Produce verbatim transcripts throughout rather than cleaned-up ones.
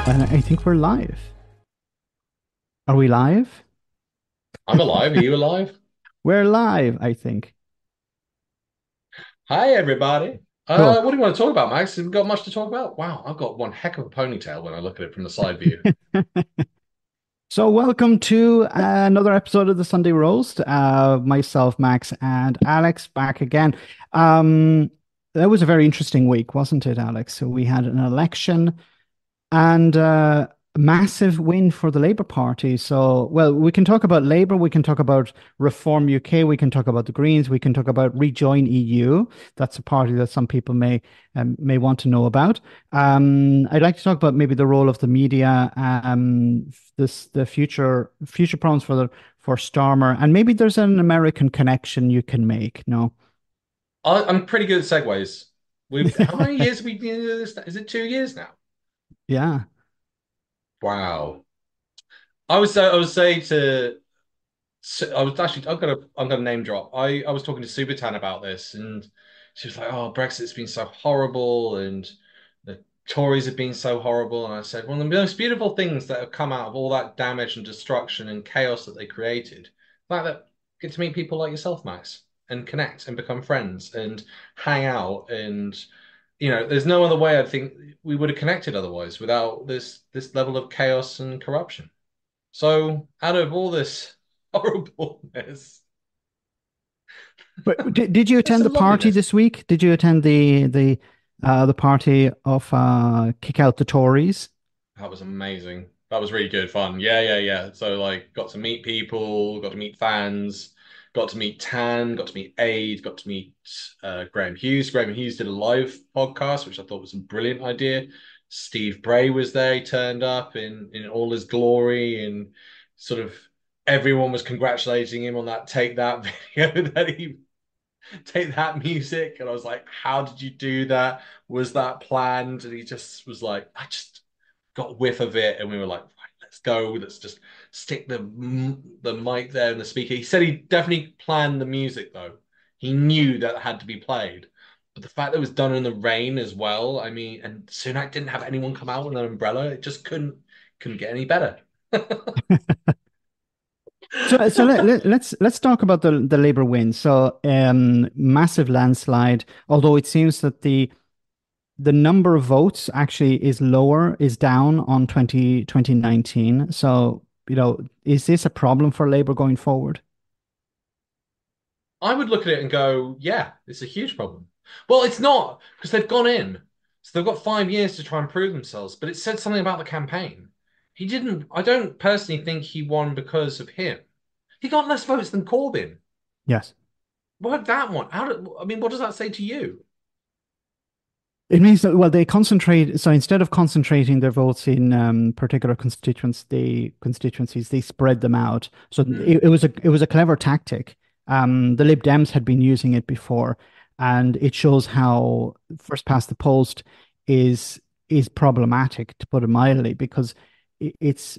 And I think we're live. Are we live? I'm alive. Are you alive? We're live, I think. Hi, everybody. Cool. Uh, what do you want to talk about, Max? Have we got much to talk about? Wow, I've got one heck of a ponytail when I look at it from the side view. So, welcome to another episode of the Sunday Roast. Uh, myself, Max, and Alex back again. Um, that was a very interesting week, wasn't it, Alex? So, we had an election. And uh, massive win for the Labour Party. So, well, we can talk about Labour, we can talk about Reform U K, we can talk about the Greens, we can talk about Rejoin E U. That's a party that some people may um, may want to know about. Um, I'd like to talk about maybe the role of the media, um, this the future future problems for the for Starmer, and maybe there's an American connection you can make. No, I, I'm pretty good at segues. We've how many years have we been doing this? Is it two years now? yeah. Wow. I was uh, I was saying to I was actually I'm gonna I'm gonna name drop. I I was talking to Subitan about this, and she was like, "Oh, Brexit's been so horrible, and the Tories have been so horrible." And I said, "One of the most beautiful things that have come out of all that damage and destruction and chaos that they created, the fact that get to meet people like yourself, Max, and connect and become friends and hang out, and you know, there's no other way I think we would have connected otherwise without this this level of chaos and corruption." So out of all this horribleness, But did, did you there's attend the some party loveliness. this week? Did you attend the the uh, the party of uh, Kick Out the Tories? That was amazing. That was really good fun. Yeah, yeah, yeah. So like got to meet people, got to meet fans, got to meet Tan, got to meet Aid, got to meet uh, Graham Hughes. Graham Hughes did a live podcast, which I thought was a brilliant idea. Steve Bray was there, he turned up in in all his glory, and sort of everyone was congratulating him on that Take That video that he take that music. And I was like, how did you do that? Was that planned? And he just was like, I just got a whiff of it. And we were like, right, let's go. Let's just stick the the mic there and the speaker. He said he definitely planned the music though. He knew that it had to be played. But the fact that it was done in the rain as well, I mean, and Sunak didn't have anyone come out with an umbrella. It just couldn't couldn't get any better. So so let, let, let's let's talk about the the Labour win. So um, massive landslide. Although it seems that the the number of votes actually is lower, is down on twenty twenty nineteen. So you know, is this a problem for Labour going forward? I would look at it and go, yeah, it's a huge problem. Well, it's not because they've gone in. So they've got five years to try and prove themselves. But it said something about the campaign. He didn't, I don't personally think he won because of him. He got less votes than Corbyn. Yes. Work that one. How do, I mean, what does that say to you? It means that, well, they concentrate. So instead of concentrating their votes in um, particular constituents, they constituencies, they spread them out. So Hmm. it, it was a it was a clever tactic. Um, the Lib Dems had been using it before, and it shows how first past the post is is problematic, to put it mildly, because i- it's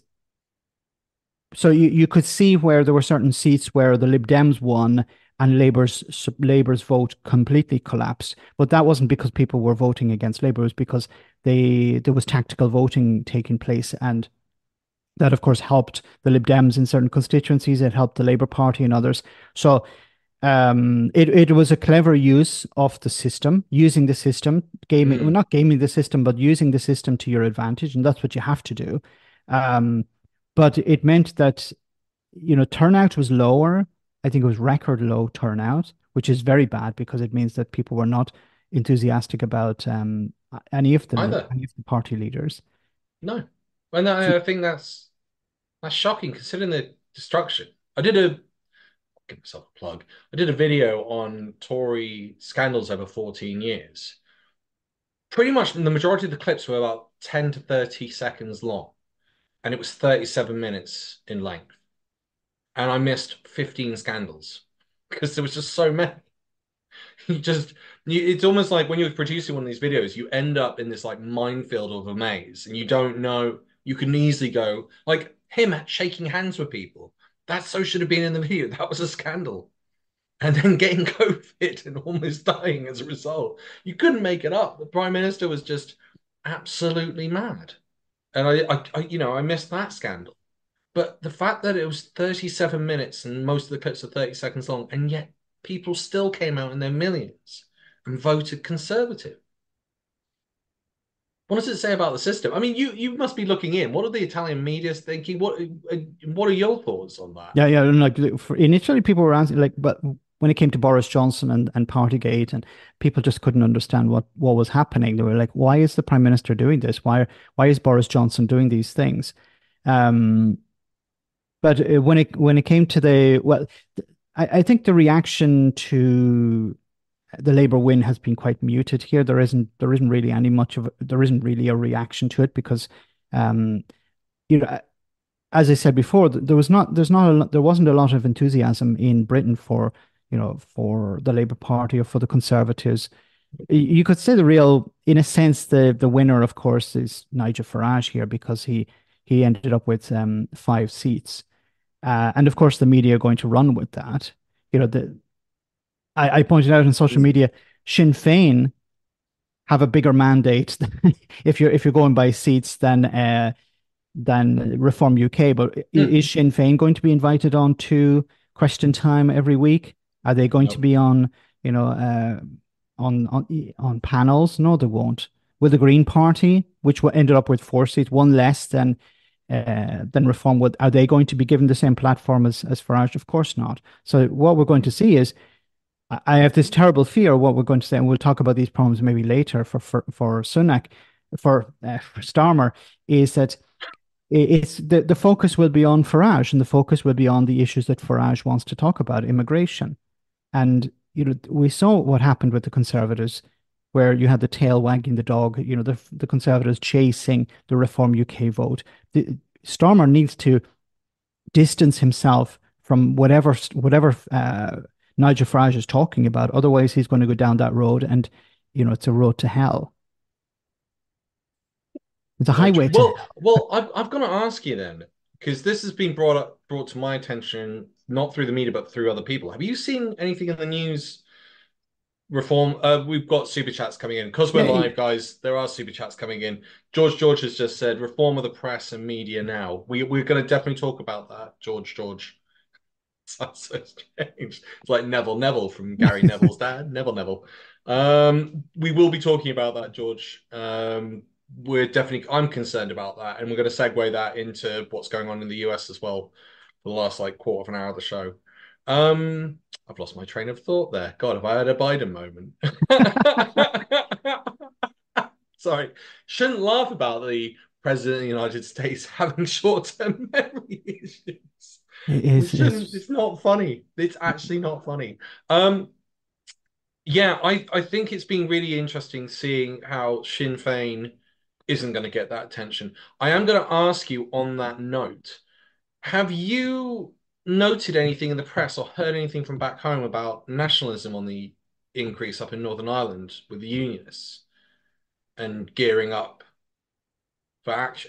so you, you could see where there were certain seats where the Lib Dems won and Labour's Labour's vote completely collapsed. But that wasn't because people were voting against Labour, it was because they there was tactical voting taking place, and that of course helped the Lib Dems in certain constituencies. It helped the Labour Party and others. So um, it it was a clever use of the system, using the system, gaming, well, Hmm. not gaming the system, but using the system to your advantage, and that's what you have to do. Um, but it meant that you know, turnout was lower. I think it was record low turnout, which is very bad because it means that people were not enthusiastic about um, any of the Either. any of the party leaders. No. And So, I, I think that's that's shocking considering the destruction. I did a give myself a plug. I did a video on Tory scandals over fourteen years. Pretty much the majority of the clips were about ten to thirty seconds long, and it was thirty-seven minutes in length. And I missed fifteen scandals because there was just so many. You just, you, it's almost like when you're producing one of these videos, you end up in this like minefield of a maze, and you don't know. You can easily go like him shaking hands with people. That so should have been in the video. That was a scandal. And then getting COVID and almost dying as a result. You couldn't make it up. The prime minister was just absolutely mad. and I, I, I, you know, I missed that scandal. But the fact that it was thirty-seven minutes and most of the clips are thirty seconds long, and yet people still came out in their millions and voted Conservative. What does it say about the system? I mean, you you must be looking in. What are the Italian media thinking? What what are your thoughts on that? Yeah, yeah. And like for, initially, people were asking, like, but when it came to Boris Johnson and, and Partygate, and people just couldn't understand what, what was happening. They were like, why is the Prime Minister doing this? Why why is Boris Johnson doing these things? Um, but uh, when it when it came to the well, I, I think the reaction to the Labour win has been quite muted here. There isn't there isn't really any much of there isn't really a reaction to it because um, you know as I said before, there was not there's not a, there wasn't a lot of enthusiasm in Britain for you know for the Labour Party or for the Conservatives. You could say the real, in a sense, the the winner, of course, is Nigel Farage here because he he ended up with um, five seats, uh, and of course the media are going to run with that. You know, the I, I pointed out on social media, Sinn Féin have a bigger mandate if you're if you're going by seats than uh, than Reform U K. But is Hmm. Sinn Féin going to be invited on to Question Time every week? Are they going to No. be on, you know, uh, on on on panels? No, they won't. With the Green Party, which ended up with four seats, one less than uh, than Reform, would are they going to be given the same platform as as Farage? Of course not. So what we're going to see is. I have this terrible fear of what we're going to say, and we'll talk about these problems maybe later for for, for Sunak, for, uh, for Starmer, is that it's the, the focus will be on Farage and the focus will be on the issues that Farage wants to talk about, immigration. And you know, we saw what happened with the Conservatives, where you had the tail wagging the dog, you know, the the Conservatives chasing the Reform U K vote. The, Starmer needs to distance himself from whatever whatever uh, Nigel Farage is talking about. Otherwise, he's going to go down that road, and you know, it's a road to hell. It's a Very true. highway to Well, hell. well, I've I've got to ask you then, because this has been brought up brought to my attention not through the media but through other people. Have you seen anything in the news reform? Uh, we've got super chats coming in because we're Yeah, live, guys. There are super chats coming in. George George has just said reform of the press and media now. We we're going to definitely talk about that, George George. Sounds so strange. It's like Neville Neville from Gary Neville's dad, Neville Neville. Um, we will be talking about that, George. Um, we're definitely, I'm concerned about that, and we're going to segue that into what's going on in the U S as well for the last like quarter of an hour of the show. Um, I've lost my train of thought there. God, have I had a Biden moment? Sorry, shouldn't laugh about the president of the United States having short-term memory issues. it We is. shouldn't. It's It's not funny. It's actually not funny. Um, yeah, I, I think it's been really interesting seeing how Sinn Féin isn't going to get that attention. I am going to ask you on that note, have you noted anything in the press or heard anything from back home about nationalism on the increase up in Northern Ireland with the unionists and gearing up for action?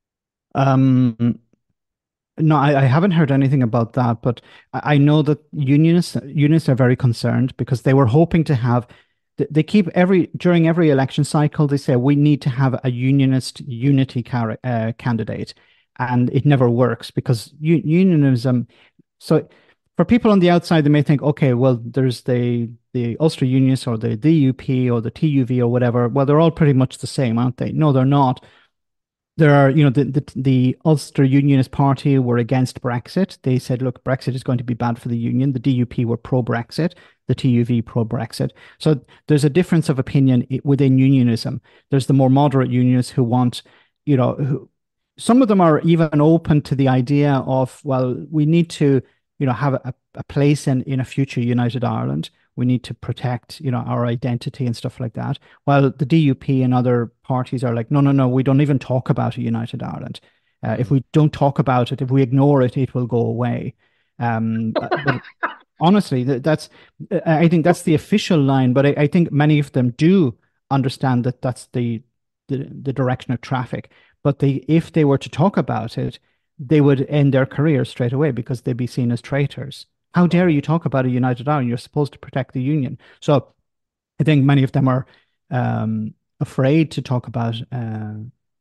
um no, I, I haven't heard anything about that, but I, I know that unionists unionists are very concerned because they were hoping to have th- they keep every during every election cycle they say we need to have a unionist unity car, uh, candidate, and it never works because u unionism. So for people on the outside, they may think, okay, well, there's the the Ulster Unionists or the D U P or the T U V or whatever. Well, they're all pretty much the same, aren't they? No, they're not. There are, you know, the, the the Ulster Unionist Party were against Brexit. They said, look, Brexit is going to be bad for the union. The D U P were pro-Brexit, the T U V pro-Brexit. So there's a difference of opinion within unionism. There's the more moderate unionists who want, you know, who, some of them are even open to the idea of, well, we need to, you know, have a, a place in in a future United Ireland. We need to protect, you know, our identity and stuff like that. While the D U P and other parties are like, no, no, no, we don't even talk about a united Ireland. Uh, if Mm. we don't talk about it, if we ignore it, it will go away. Um, but, but honestly, that, that's I think that's the official line. But I, I think many of them do understand that that's the the, the direction of traffic. But they, if they were to talk about it, they would end their careers straight away because they'd be seen as traitors. How dare you talk about a united Ireland? You're supposed to protect the union. So I think many of them are um, afraid to talk about uh,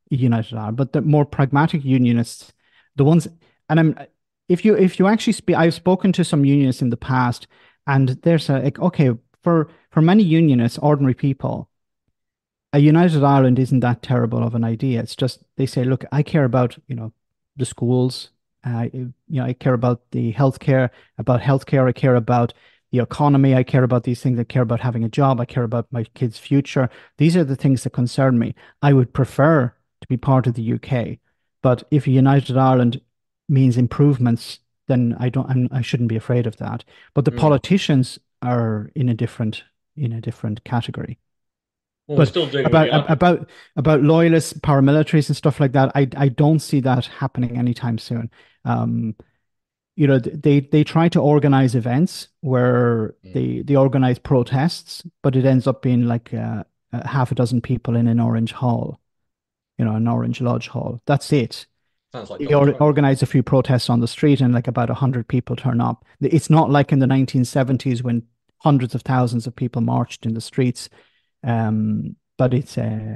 United Ireland, but the more pragmatic unionists, the ones, and I'm, if you if you actually speak, I've spoken to some unionists in the past, and there's a like, okay, for for many unionists, ordinary people, a United Ireland isn't that terrible of an idea. It's just they say, look, I care about, you know, the schools. Uh, you know, I care about the healthcare, about healthcare. I care about the economy. I care about these things. I care about having a job. I care about my kids' future. These are the things that concern me. I would prefer to be part of the U K, but if a United Ireland means improvements, then I don't. I'm, I shouldn't be afraid of that. But the Mm. politicians are in a different in a different category. Well, we're But still doing the about argument. about about loyalists, paramilitaries, and stuff like that, I I don't see that happening anytime soon. Um, you know, they they try to organize events where they they organize protests, but it ends up being like uh, a half a dozen people in an orange hall, you know, an orange lodge hall. That's it. Sounds like They Donald or Trump. organize a few protests on the street, and like about a hundred people turn up. It's not like in the nineteen seventies when hundreds of thousands of people marched in the streets. Um, but it's uh,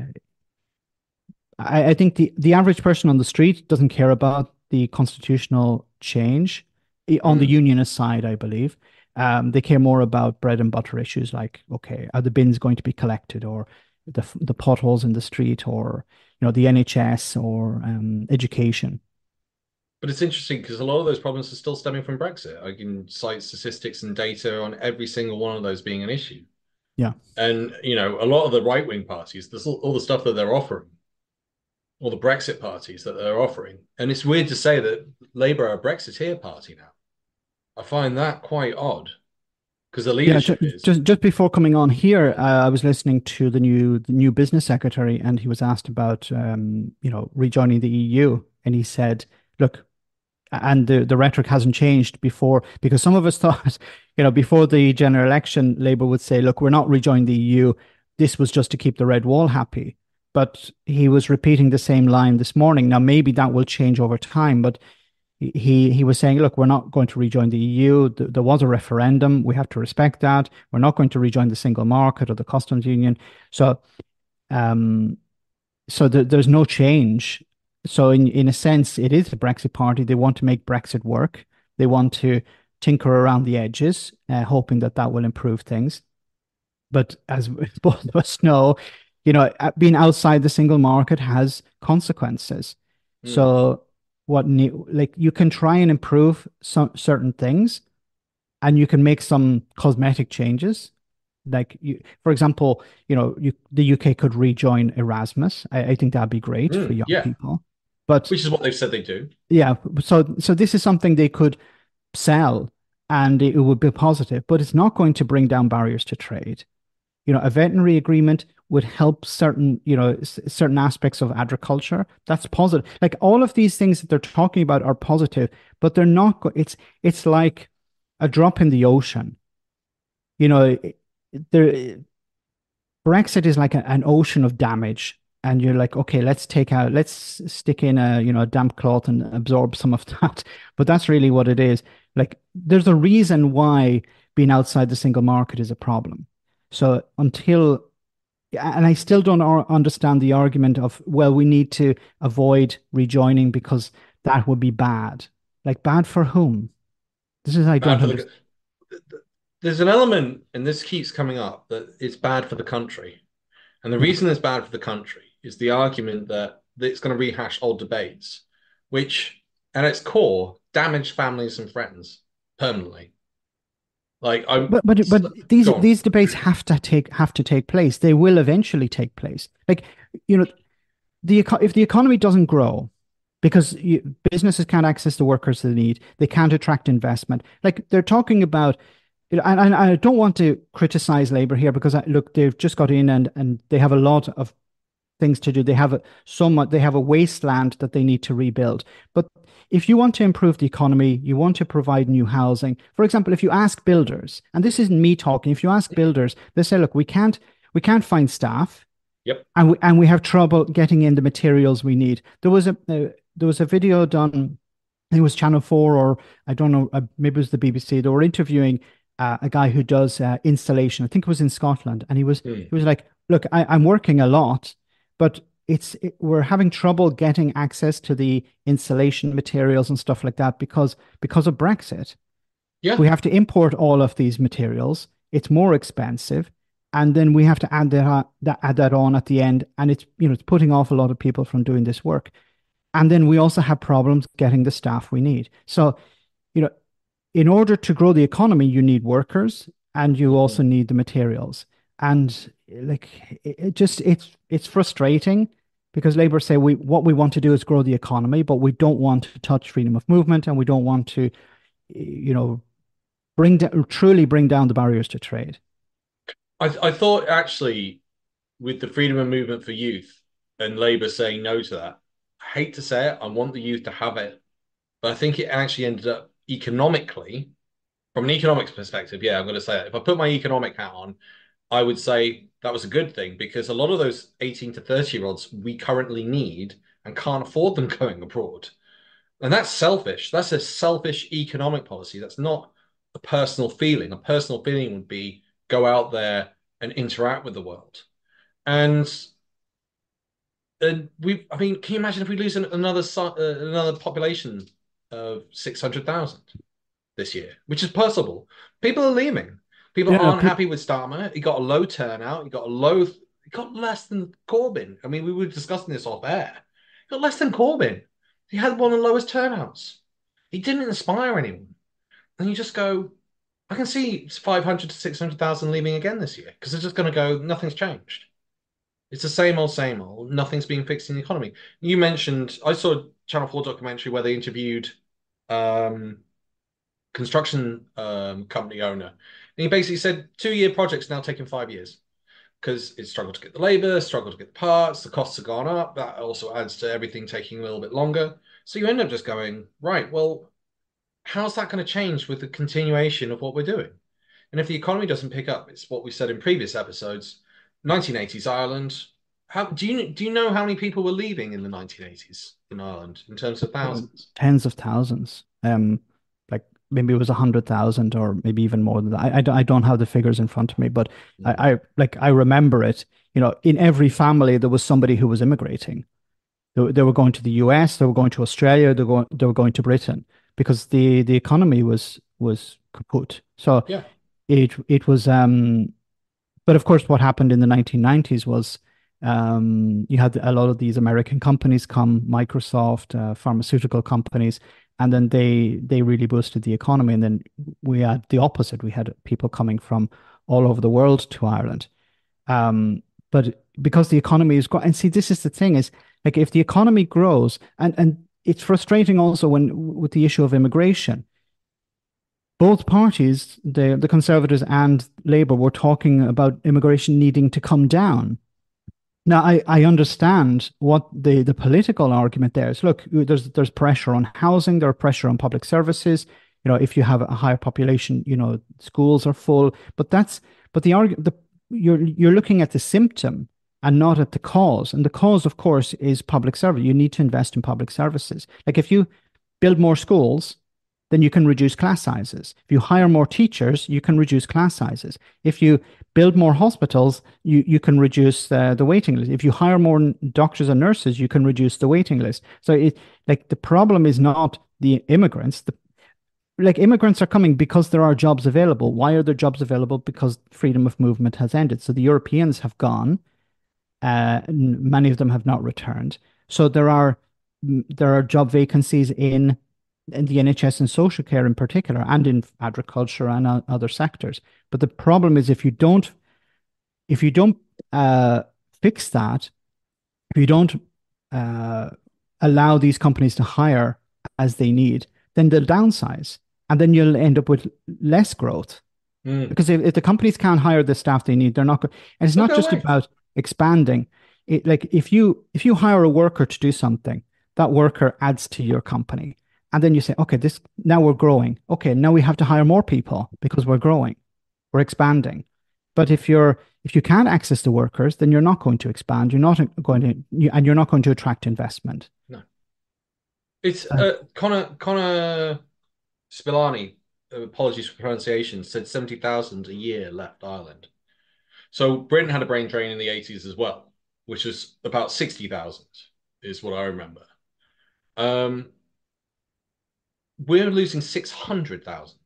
I, I think the, the average person on the street doesn't care about the constitutional change I- on the Mm. unionist side, I believe. Um, they care more about bread and butter issues like, okay, are the bins going to be collected, or the the potholes in the street, or you know the N H S, or um, education. But it's interesting because a lot of those problems are still stemming from Brexit. I can cite statistics and data on every single one of those being an issue. Yeah. And, you know, a lot of the right-wing parties, there's all, all the stuff that they're offering, all the Brexit parties that they're offering. And it's weird to say that Labour are a Brexiteer party now. I find that quite odd because the Yeah, ju- leadership is. just just before coming on here, uh, I was listening to the new the new business secretary, and he was asked about um, you know rejoining the E U, and he said, "Look, and the, the rhetoric hasn't changed before because some of us thought, you know, before the general election, Labour would say, look, we're not rejoining the E U. This was just to keep the red wall happy. But he was repeating the same line this morning. Now, maybe that will change over time, but he he was saying, look, we're not going to rejoin the E U. There was a referendum. We have to respect that. We're not going to rejoin the single market or the customs union. So, um, so th there's no change. So in in a sense, it is the Brexit party. They want to make Brexit work. They want to tinker around the edges, uh, hoping that that will improve things. But as both of us know, you know, uh, being outside the single market has consequences. Mm. So what new, like you can try and improve some certain things, and you can make some cosmetic changes. Like you, for example, you know, you, the U K could rejoin Erasmus. I, I think that'd be great for Mm. young Yeah, people. But which is what they've said they do. yeah, so so this is something they could sell, and it would be positive, but it's not going to bring down barriers to trade. You know, a veterinary agreement would help certain, you know, s- certain aspects of agriculture. That's positive. Like all of these things that they're talking about are positive, but they're not. Go- it's it's like a drop in the ocean. You know, it- there Brexit is like a, an ocean of damage. And you're like, okay, let's take out, let's stick in a, you know, a damp cloth and absorb some of that. But that's really what it is. Like, there's a reason why being outside the single market is a problem. So until, and I still don't ar- understand the argument of, well, we need to avoid rejoining because that would be bad. Like, bad for whom? This is, I Bad don't for the. understand. There's an element, and this keeps coming up, that it's bad for the country. And the Yeah. reason it's bad for the country is the argument that, that it's going to rehash old debates, which at its core damage families and friends permanently. Like I'm But but but these go on. these debates have to take have to take place. They will eventually take place. Like you know, the eco- if the economy doesn't grow because you, businesses can't access the workers they need, they can't attract investment. Like they're talking about, you know, and, and I don't want to criticize labor here because I, look, they've just got in and and they have a lot of things to do. They have a, so much, they have a wasteland that they need to rebuild. But if you want to improve the economy, you want to provide new housing. For example, if you ask builders, and this isn't me talking, if you ask builders, they say, look, we can't we can't find staff, Yep. and we and we have trouble getting in the materials we need. There was a uh, there was a video done. I think it was Channel Four, or I don't know, uh, maybe it was the B B C. They were interviewing uh, a guy who does uh, installation. I think it was in Scotland, and he was Mm. he was like, "Look, I, I'm working a lot, but it's it, we're having trouble getting access to the insulation materials and stuff like that because because of Brexit. Yeah. We have to import all of these materials. It's more expensive, and then we have to add that, uh, that add that on at the end, and it's you know it's putting off a lot of people from doing this work. And then we also have problems getting the staff we need. So, you know, in order to grow the economy, you need workers and you Mhm. also need the materials. And like it, it just it's it's frustrating because Labour say we what we want to do is grow the economy, but we don't want to touch freedom of movement and we don't want to, you know, bring down truly bring down the barriers to trade. I I thought actually with the freedom of movement for youth and Labour saying no to that, I hate to say it, I want the youth to have it, but I think it actually ended up economically, from an economics perspective, yeah, I'm going to say it. If I put my economic hat on, I would say that was a good thing because a lot of those eighteen to thirty year olds we currently need and can't afford them going abroad. And that's selfish. That's a selfish economic policy. That's not a personal feeling. A personal feeling would be go out there and interact with the world. And and we, I mean, can you imagine if we lose another uh, another population of six hundred thousand this year, which is possible? People are leaving. People Yeah, no, aren't pe happy with Starmer. He got a low turnout. He got a low. He got less than Corbyn. I mean, we were discussing this off air. He got less than Corbyn. He had one of the lowest turnouts. He didn't inspire anyone. And you just go, I can see five hundred to six hundred thousand leaving again this year because they're just going to go, nothing's changed. It's the same old, same old. Nothing's being fixed in the economy. You mentioned, I saw a Channel four documentary where they interviewed um, construction um, company owner. And he basically said two-year projects now taking five years because it struggled to get the labor, struggled to get the parts, the costs have gone up. That also adds to everything taking a little bit longer. So you end up just going, right, well, how's that going to change with the continuation of what we're doing? And if the economy doesn't pick up, it's what we said in previous episodes. nineteen eighties Ireland. How do you do you know how many people were leaving in the nineteen eighties in Ireland in terms of uh, thousands? tens of thousands. Um, like maybe it was a hundred thousand or maybe even more than that. I, I, don't- I don't have the figures in front of me, but Mm. I, I like I remember it. You know, in every family there was somebody who was immigrating. They, were- they were going to the U S, they were going to Australia, they were going, they were going to Britain because the the economy was was kaput. So Yeah. it it was um but of course, what happened in the nineteen nineties was um, you had a lot of these American companies come, Microsoft, uh, pharmaceutical companies, and then they they really boosted the economy. And then we had the opposite. We had people coming from all over the world to Ireland. Um, but because the economy is growing, and see, this is the thing is like if the economy grows, and and it's frustrating also when with the issue of immigration both parties, the the Conservatives and Labour, were talking about immigration needing to come down. Now, I, I understand what the, the political argument there is. Look, there's there's pressure on housing, there's pressure on public services. You know, if you have a higher population, you know, schools are full. But that's but the arg the you're you're looking at the symptom and not at the cause. And the cause, of course, is public service. You need to invest in public services. Like if you build more schools, then you can reduce class sizes. If you hire more teachers, you can reduce class sizes. If you build more hospitals, you, you can reduce uh, the waiting list. If you hire more doctors and nurses, you can reduce the waiting list. So it like the problem is not the immigrants. The like immigrants are coming because there are jobs available. Why are there jobs available? Because freedom of movement has ended. So the Europeans have gone. Uh, many of them have not returned. So there are there are job vacancies in in the N H S and social care in particular, and in agriculture and o- other sectors. But the problem is if you don't if you don't uh, fix that, if you don't uh, allow these companies to hire as they need, then they'll downsize, and then you'll end up with less growth. Mm. Because if, if the companies can't hire the staff they need, they're not going. And it's They'll not go just away. about expanding. It like if you if you hire a worker to do something, that worker adds to your company. And then you say, okay, this now we're growing. Okay, now we have to hire more people because we're growing, we're expanding. But if you're if you can't access the workers, then you're not going to expand. You're not going to, you, and you're not going to attract investment. No. It's Uh, uh, Connor Connor Spillani, apologies for pronunciation, said seventy thousand a year left Ireland. So Britain had a brain drain in the eighties as well. which is about sixty thousand, is what I remember. Um, we're losing six hundred thousand.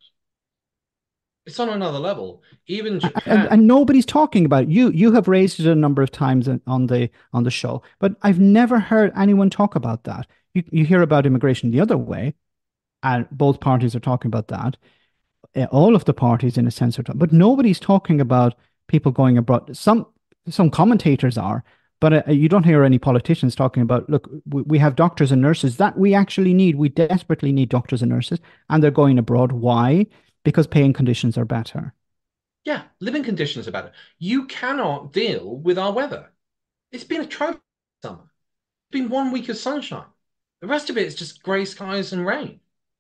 It's on another level. Even and Japan, and nobody's talking about it. You you have raised it a number of times on the on the show, but I've never heard anyone talk about that. You you hear about immigration the other way, and both parties are talking about that. Uh, all of the parties, in a sense, are talking, but nobody's talking about people going abroad. Some some commentators are, but uh, you don't hear any politicians talking about. Look, we, we have doctors and nurses that we actually need. We desperately need doctors and nurses, and they're going abroad. Why? Because paying conditions are better. yeah, living conditions are better. You cannot deal with our weather. It's been a trophy summer. It's been one week of sunshine. The rest of it is just grey skies and rain.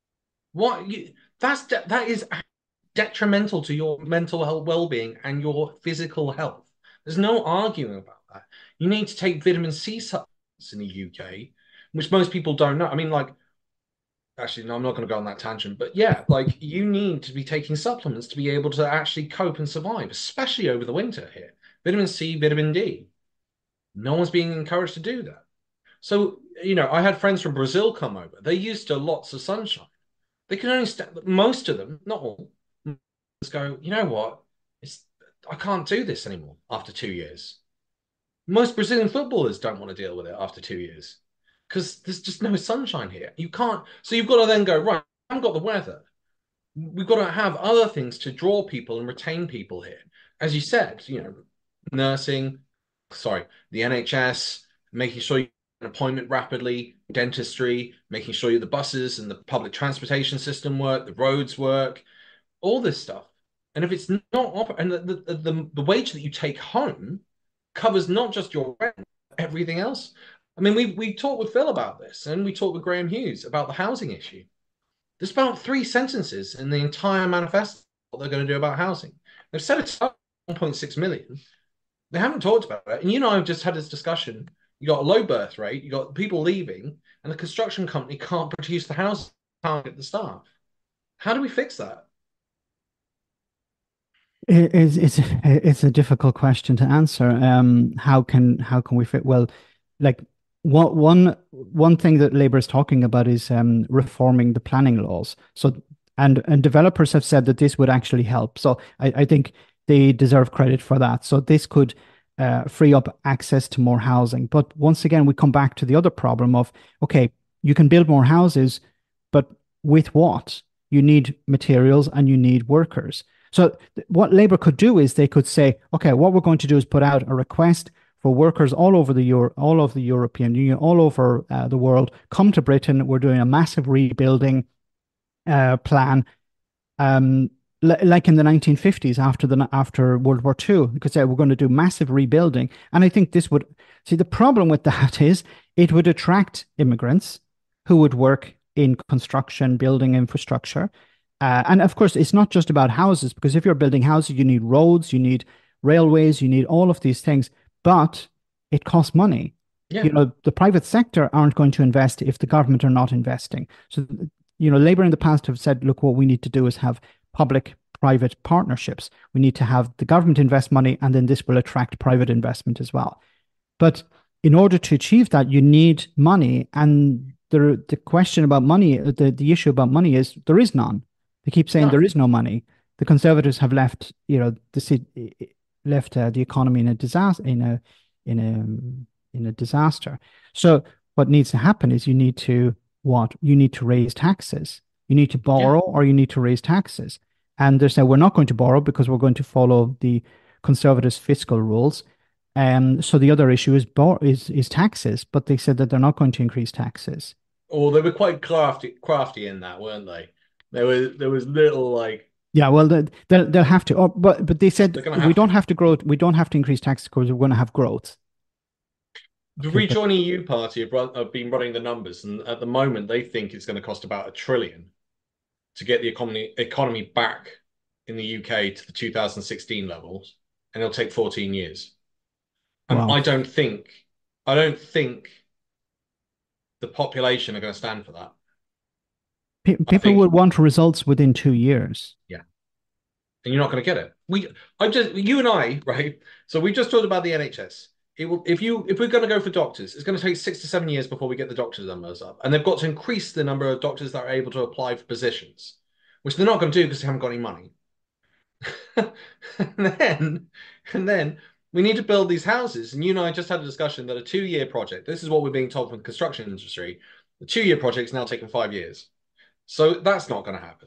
What you, that's de that is detrimental to your mental health well-being and your physical health. There's no arguing about that. You need to take vitamin C supplements in the U K, which most people don't know. I mean, like, actually, no, I'm not going to go on that tangent, but yeah, like, you need to be taking supplements to be able to actually cope and survive, especially over the winter here. Vitamin C, vitamin D. No one's being encouraged to do that. So, you know, I had friends from Brazil come over. They used to lots of sunshine. They can only stand, most of them, not all, just go, you know what? It's I can't do this anymore after two years. Most Brazilian footballers don't want to deal with it after two years because there's just no sunshine here. You can't, so you've got to then go, right, I haven't got the weather. We've got to have other things to draw people and retain people here. As you said, you know, nursing, sorry, the N H S, making sure you get an appointment rapidly, dentistry, making sure the buses and the public transportation system work, the roads work, all this stuff. And if it's not offered, and the, the, the, the wage that you take home covers not just your rent, everything else. I mean, we we talked with Phil about this, and we talked with Graham Hughes about the housing issue. There's about three sentences in the entire manifesto what they're going to do about housing. They've said it's one point six million. They haven't talked about it. And you know, I've just had this discussion. You got a low birth rate, you got people leaving, and the construction company can't produce the house, can't get the staff. How do we fix that? It is it's it's a difficult question to answer. Um, how can how can we fit? Well, like what one one thing that Labour is talking about is um reforming the planning laws. So and and developers have said that this would actually help. So I, I think they deserve credit for that. So this could uh, free up access to more housing. But once again, we come back to the other problem of okay, you can build more houses, but with what? You need materials and you need workers. So what Labour could do is they could say, okay, what we're going to do is put out a request for workers all over the Euro all over the European Union, all over uh, the world, come to Britain. We're doing a massive rebuilding uh, plan, um, li- like in the nineteen fifties after the after World War Two. You could say we're going to do massive rebuilding, and I think this would see the problem with that is it would attract immigrants who would work in construction, building infrastructure. Uh, and of course, it's not just about houses, because if you're building houses, you need roads, you need railways, you need all of these things, but it costs money. You Yeah. know, the private sector aren't going to invest if the government are not investing. So, you know, Labour in the past have said, look, what we need to do is have public-private partnerships. We need to have the government invest money, and then this will attract private investment as well. But in order to achieve that, you need money. And the the question about money, the, the issue about money is there is none. They keep saying No. there is no money. The Conservatives have left, you know, the left uh, the economy in a disaster, in a in a in a disaster. So what needs to happen is you need to what? You need to raise taxes. You need to Yeah. borrow or you need to raise taxes. And they say we're not going to borrow because we're going to follow the Conservatives' fiscal rules. Um, so the other issue is bor is is taxes, but they said that they're not going to increase taxes. Or they were quite crafty, crafty in that, weren't they? There was there was little like Yeah, well, they- they'll they'll have to. Oh, but but they said they're gonna we have don't to. have to grow. We don't have to increase taxes because we're going to have growth. The Okay, but Rejoin E U party have, run, have been running the numbers, and at the moment they think it's going to cost about a trillion to get the economy economy back in the U K to the two thousand sixteen levels, and it'll take fourteen years. And wow, I don't think I don't think the population are going to stand for that. Pe I people think would want results within two years. yeah, and you're not going to get it. We I just you and I, right? So we just talked about the N H S. It will if you if we're going to go for doctors, it's going to take six to seven years before we get the doctors numbers up, and they've got to increase the number of doctors that are able to apply for positions, which they're not going to do because they haven't got any money. and then, and then we need to build these houses. And you and I just had a discussion that a two-year project. This is what we're being told from the construction industry. The two-year project is now taking five years, so that's not going to happen.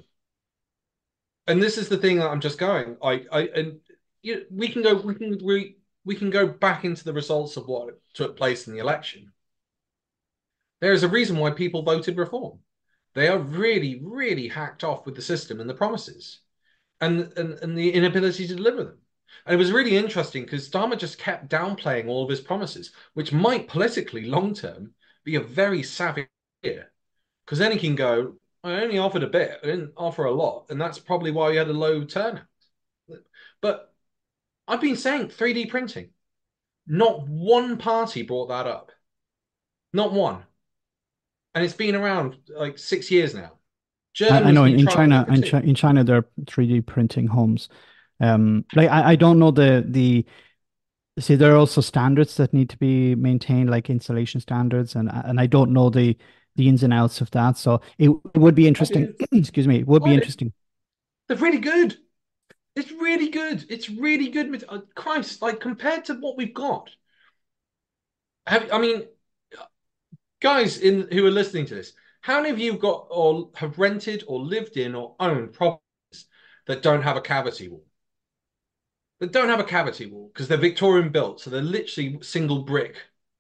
And this is the thing that I'm just going. I, I, and you know, we can go. We can we we can go back into the results of what took place in the election. There is a reason why people voted reform. They are really, really hacked off with the system and the promises and, and, and the inability to deliver them. And it was really interesting because Starmer just kept downplaying all of his promises, which might politically, long term, be a very savvy idea. Because then he can go, I only offered a bit, I didn't offer a lot. And that's probably why we had a low turnout. But I've been saying three D printing. Not one party brought that up. Not one. And it's been around like six years now. I, I Germany's know in, been in trialing China, it for in, two. Chi in China, they're three D printing homes. Um, like I, I don't know the the see there are also standards that need to be maintained, like installation standards, and and I don't know the the ins and outs of that. So it, it would be I interesting. do. Excuse me, it would be I do. interesting. They're really good. It's really good. It's really good. With uh, Christ, like compared to what we've got. Have, I mean, guys in who are listening to this, how many of you got or have rented or lived in or owned properties that don't have a cavity wall? That don't have a cavity wall because they're Victorian built, so they're literally single brick.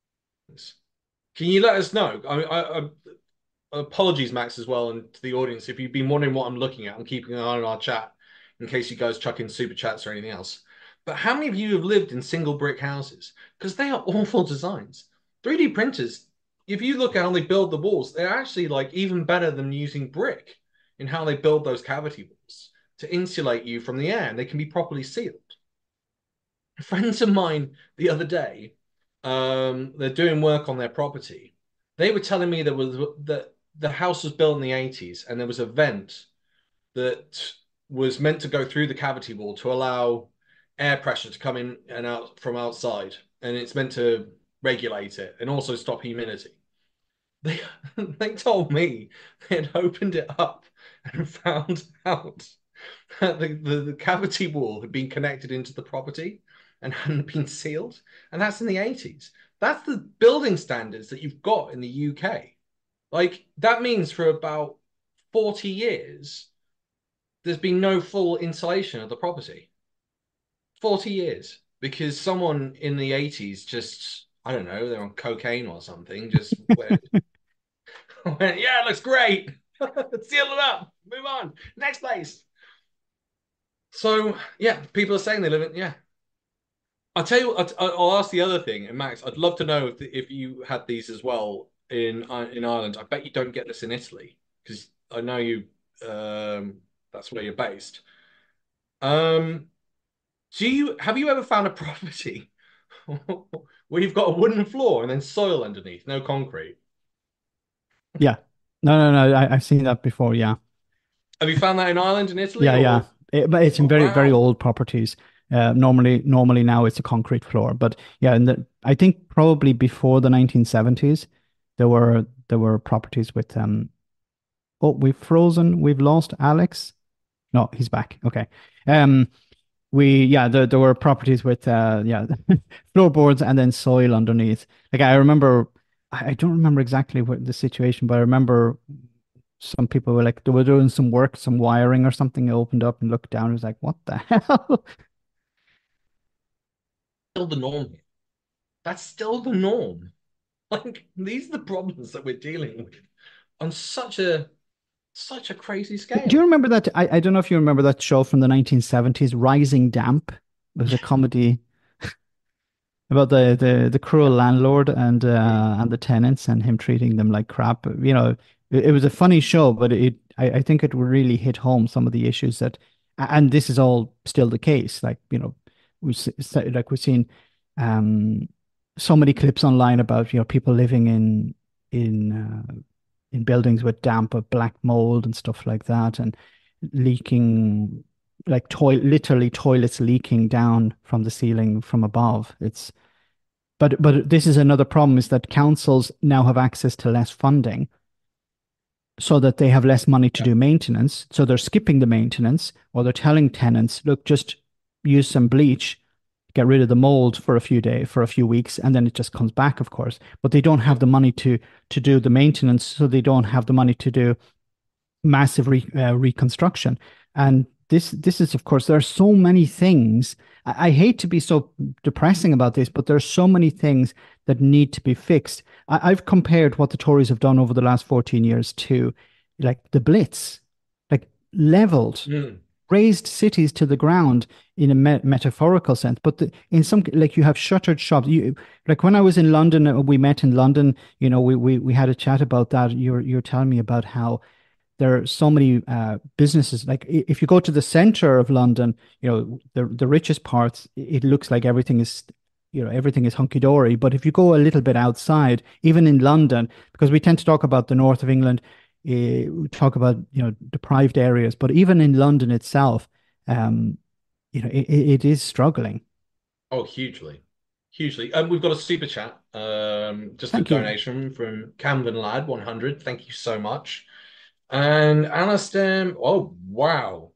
Can you let us know? I, I, I apologies, Max, as well, and to the audience, if you've been wondering what I'm looking at, I'm keeping an eye on our chat in case you guys chuck in super chats or anything else. But how many of you have lived in single brick houses? Because they are awful designs. three D printers, if you look at how they build the walls, they're actually like even better than using brick in how they build those cavity walls to insulate you from the air, and they can be properly sealed. Friends of mine the other day, um, they're doing work on their property. They were telling me there was that the house was built in the eighties and there was a vent that was meant to go through the cavity wall to allow air pressure to come in and out from outside. And it's meant to regulate it and also stop humidity. They they told me they had opened it up and found out that the, the, the cavity wall had been connected into the property and hadn't been sealed. And that's in the eighties. That's the building standards that you've got in the U K. Like that means for about forty years, there's been no full insulation of the property. forty years. Because someone in the eighties just, I don't know, they're on cocaine or something, just went, went yeah, it looks great. Seal it up. Move on. Next place. So, yeah, people are saying they live in, yeah. I'll tell you, I'll, I'll ask the other thing, and Max, I'd love to know if, if you had these as well in in Ireland. I bet you don't get this in Italy because I know you. Um, that's where you're based. Um, do you have you ever found a property where you've got a wooden floor and then soil underneath, no concrete? Yeah, no, no, no. I, I've seen that before. Yeah, Have you found that in Ireland and Italy, yeah, yeah. or It, but it's in oh very, very wow, old properties. Uh, normally, normally now it's a concrete floor. But yeah, and the, I think probably before the nineteen seventies, there were there were properties with um. Oh, we've frozen. We've lost Alex. No, he's back. Okay. Um, we yeah, there there were properties with uh yeah floorboards and then soil underneath. Like I remember, I, I don't remember exactly what the situation, but I remember some people were like they were doing some work, some wiring or something. Opened up and looked down. It was like, what the hell? still the norm here. That's still the norm. Like these are the problems that we're dealing with on such a such a crazy Do you scale. remember that? I, I don't know if you remember that show from the nineteen seventies, Rising Damp. It was a comedy about the the the cruel Yeah. landlord and Mm. uh and the tenants and him treating them like crap. You know, it, it was a funny show, but it I, I think it really hit home some of the issues that, and this is all still the case. Like you know, we s- s- like we've seen um so many clips online about you know people living in in uh, in buildings with damp or black mold and stuff like that, and leaking like toilet literally toilets leaking down from the ceiling from above. It's But but this is another problem is that councils now have access to less funding so that they have less money to Yeah. do maintenance. So they're skipping the maintenance or they're telling tenants, look, just use some bleach, get rid of the mold for a few days, for a few weeks, and then it just comes back, of course. But they don't have Yeah. the money to to do the maintenance, so they don't have the money to do massive re, uh, reconstruction. And this this is, of course, there are so many things. I, I hate to be so depressing about this, but there are so many things that need to be fixed. I, I've compared what the Tories have done over the last fourteen years to like the Blitz, like leveled, Mm. raised cities to the ground in a me metaphorical sense. But the, in some, like you have shuttered shops. You like when I was in London, uh, we met in London. You know, we we we had a chat about that. You're you're telling me about how there are so many uh, businesses. Like if you go to the center of London, you know, the the richest parts, it looks like everything is, you know, everything is hunky dory. But if you go a little bit outside, even in London, because we tend to talk about the north of England, uh, we talk about, you know, deprived areas, but even in London itself, um, you know, it, it is struggling. Oh, hugely, hugely. Um, we've got a super chat. Um, just a Thank you. donation from Camden Lad one hundred. Thank you so much. And Alistair, oh wow.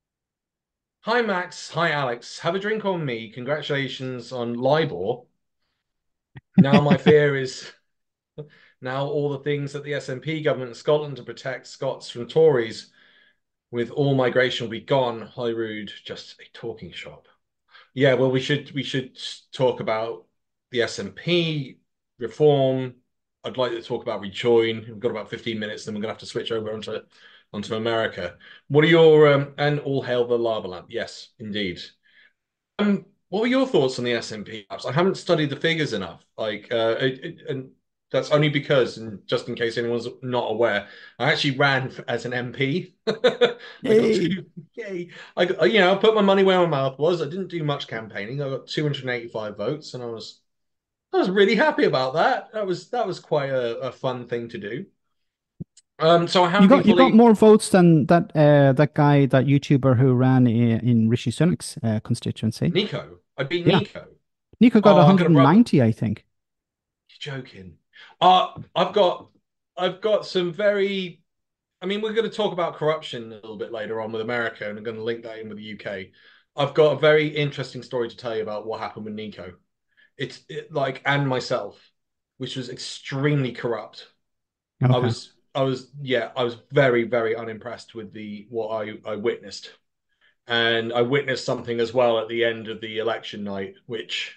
Hi Max, hi Alex. Have a drink on me. Congratulations on LIBOR. Now my fear is now all the things that the S N P government in Scotland to protect Scots from Tories with all migration will be gone. Holyrood, just a talking shop. Yeah, well, we should we should talk about the S N P reform. I'd like to talk about rejoin. We've got about fifteen minutes, then we're gonna have to switch over onto onto America. What are your um, and all hail the lava lamp? Yes, indeed. Um, what were your thoughts on the S and P apps? I haven't studied the figures enough. Like, uh, it, it, and that's only because, and just in case anyone's not aware, I actually ran as an M P. I got Yay. to, yay! I, got- you know, I put my money where my mouth was. I didn't do much campaigning. I got two hundred eighty-five votes, and I was, I was really happy about that. That was that was quite a, a fun thing to do. Um, so I You haven't been got you got fully more votes than that uh, that guy, that YouTuber who ran in, in Rishi Sunak's uh, constituency. Nico. I beat Yeah, Nico. Nico got Oh, I'm gonna rub. one hundred ninety, I think. You're joking. Uh, I've got I've got some very I mean, we're going to talk about corruption a little bit later on with America, and I'm going to link that in with the U K. I've got a very interesting story to tell you about what happened with Nico. It's it, like, and myself, which was extremely corrupt. I Okay. was, I was, yeah, I was very, very unimpressed with the what I I witnessed, and I witnessed something as well at the end of the election night, which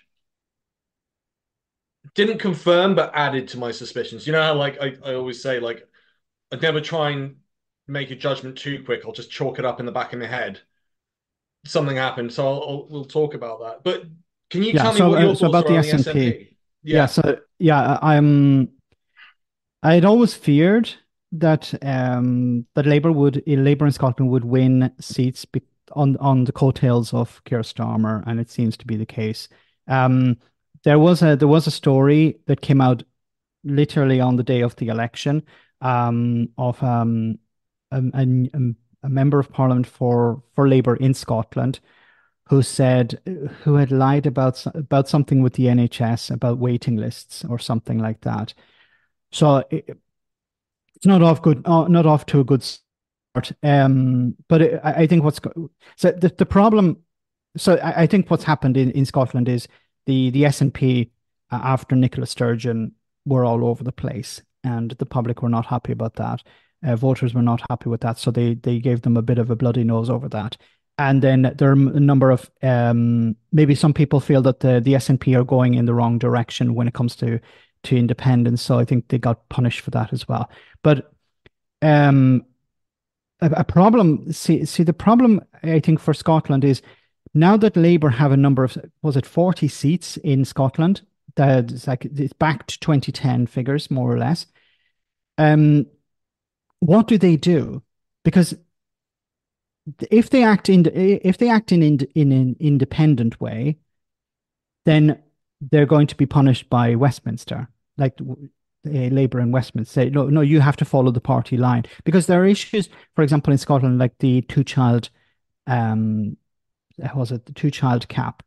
didn't confirm but added to my suspicions. You know how, like, I, I always say, like, I'd never try and make a judgment too quick. I'll just chalk it up in the back of my head. Something happened, so I'll, I'll, we'll talk about that. But can you Yeah. tell me So what uh, your so thoughts about are the on the S and P. S N P? Yeah. Yeah, So yeah, I- I'm. I had always feared that um that Labour would uh, Labour in Scotland would win seats be on on the coattails of Keir Starmer, and it seems to be the case. Um, there was a there was a story that came out literally on the day of the election, um, of um, a, a, a member of parliament for for Labour in Scotland who said who had lied about about something with the N H S about waiting lists or something like that. So it, it's not off good, uh, not off to a good start. Um, but it, I, I think what's so the, the problem. So I, I think what's happened in, in Scotland is the the S and P uh, after Nicola Sturgeon were all over the place, and the public were not happy about that. Uh, voters were not happy with that, so they they gave them a bit of a bloody nose over that. And then there are a number of um, maybe some people feel that the the S and P are going in the wrong direction when it comes to to independence. So I think they got punished for that as well. But um, a, a problem. See, see, the problem I think for Scotland is now that Labour have a number of, was it forty seats in Scotland? That's like it's back to twenty ten figures, more or less. Um, what do they do? Because if they act in if they act in in, in an independent way, then they're going to be punished by Westminster, like uh, Labour in Westminster say, no, no, you have to follow the party line because there are issues, for example, in Scotland, like the two child, um, was it the two child cap?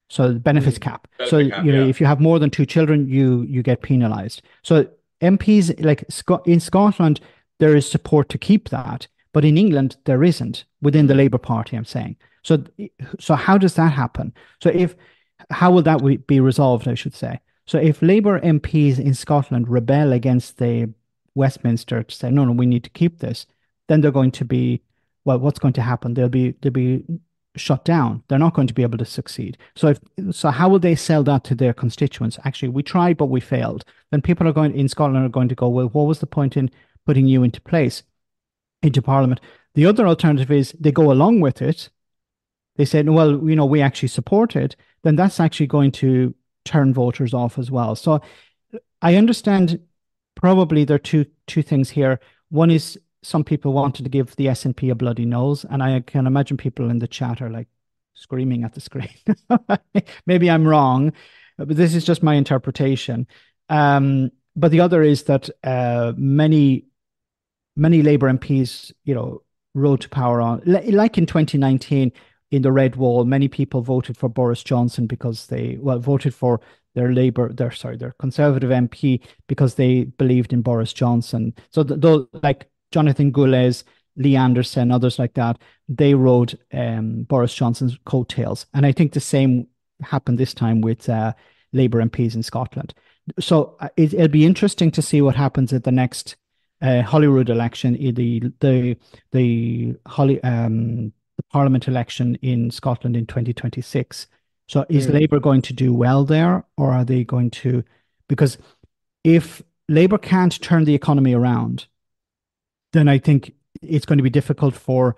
So the benefits Mm. cap. So Benefit cap, you know, yeah. if you have more than two children, you you get penalized. So M Ps like Sc in Scotland, there is support to keep that, but in England there isn't within the Mm. Labour Party. I'm saying. So so how does that happen? So if how will that we- be resolved? I should say. So if Labour M Ps in Scotland rebel against the Westminster to say no, no, we need to keep this, then they're going to be well. What's going to happen? They'll be they'll be shut down. They're not going to be able to succeed. So if so, how will they sell that to their constituents? Actually, we tried, but we failed. Then people are going in Scotland are going to go, well, what was the point in putting you into place, into Parliament? The other alternative is they go along with it. They said, well, you know, we actually support it. Then that's actually going to turn voters off as well. So I understand probably there are two two things here. One is some people wanted to give the S N P a bloody nose, and I can imagine people in the chat are like screaming at the screen. Maybe I'm wrong, but this is just my interpretation. Um, but the other is that uh, many many Labour M Ps, you know, rode to power on like in twenty nineteen in the Red Wall. Many people voted for Boris Johnson because they well voted for their Labour, their sorry, their Conservative M P because they believed in Boris Johnson. So those like Jonathan Goulet, Lee Anderson, others like that, they rode um, Boris Johnson's coattails, and I think the same happened this time with uh, Labour M Ps in Scotland. So uh, it, it'll be interesting to see what happens at the next uh, Holyrood election, the the the Holly um the Parliament election in Scotland in twenty twenty-six. So is Mm. Labour going to do well there, or are they going to? Because if Labour can't turn the economy around, then I think it's going to be difficult for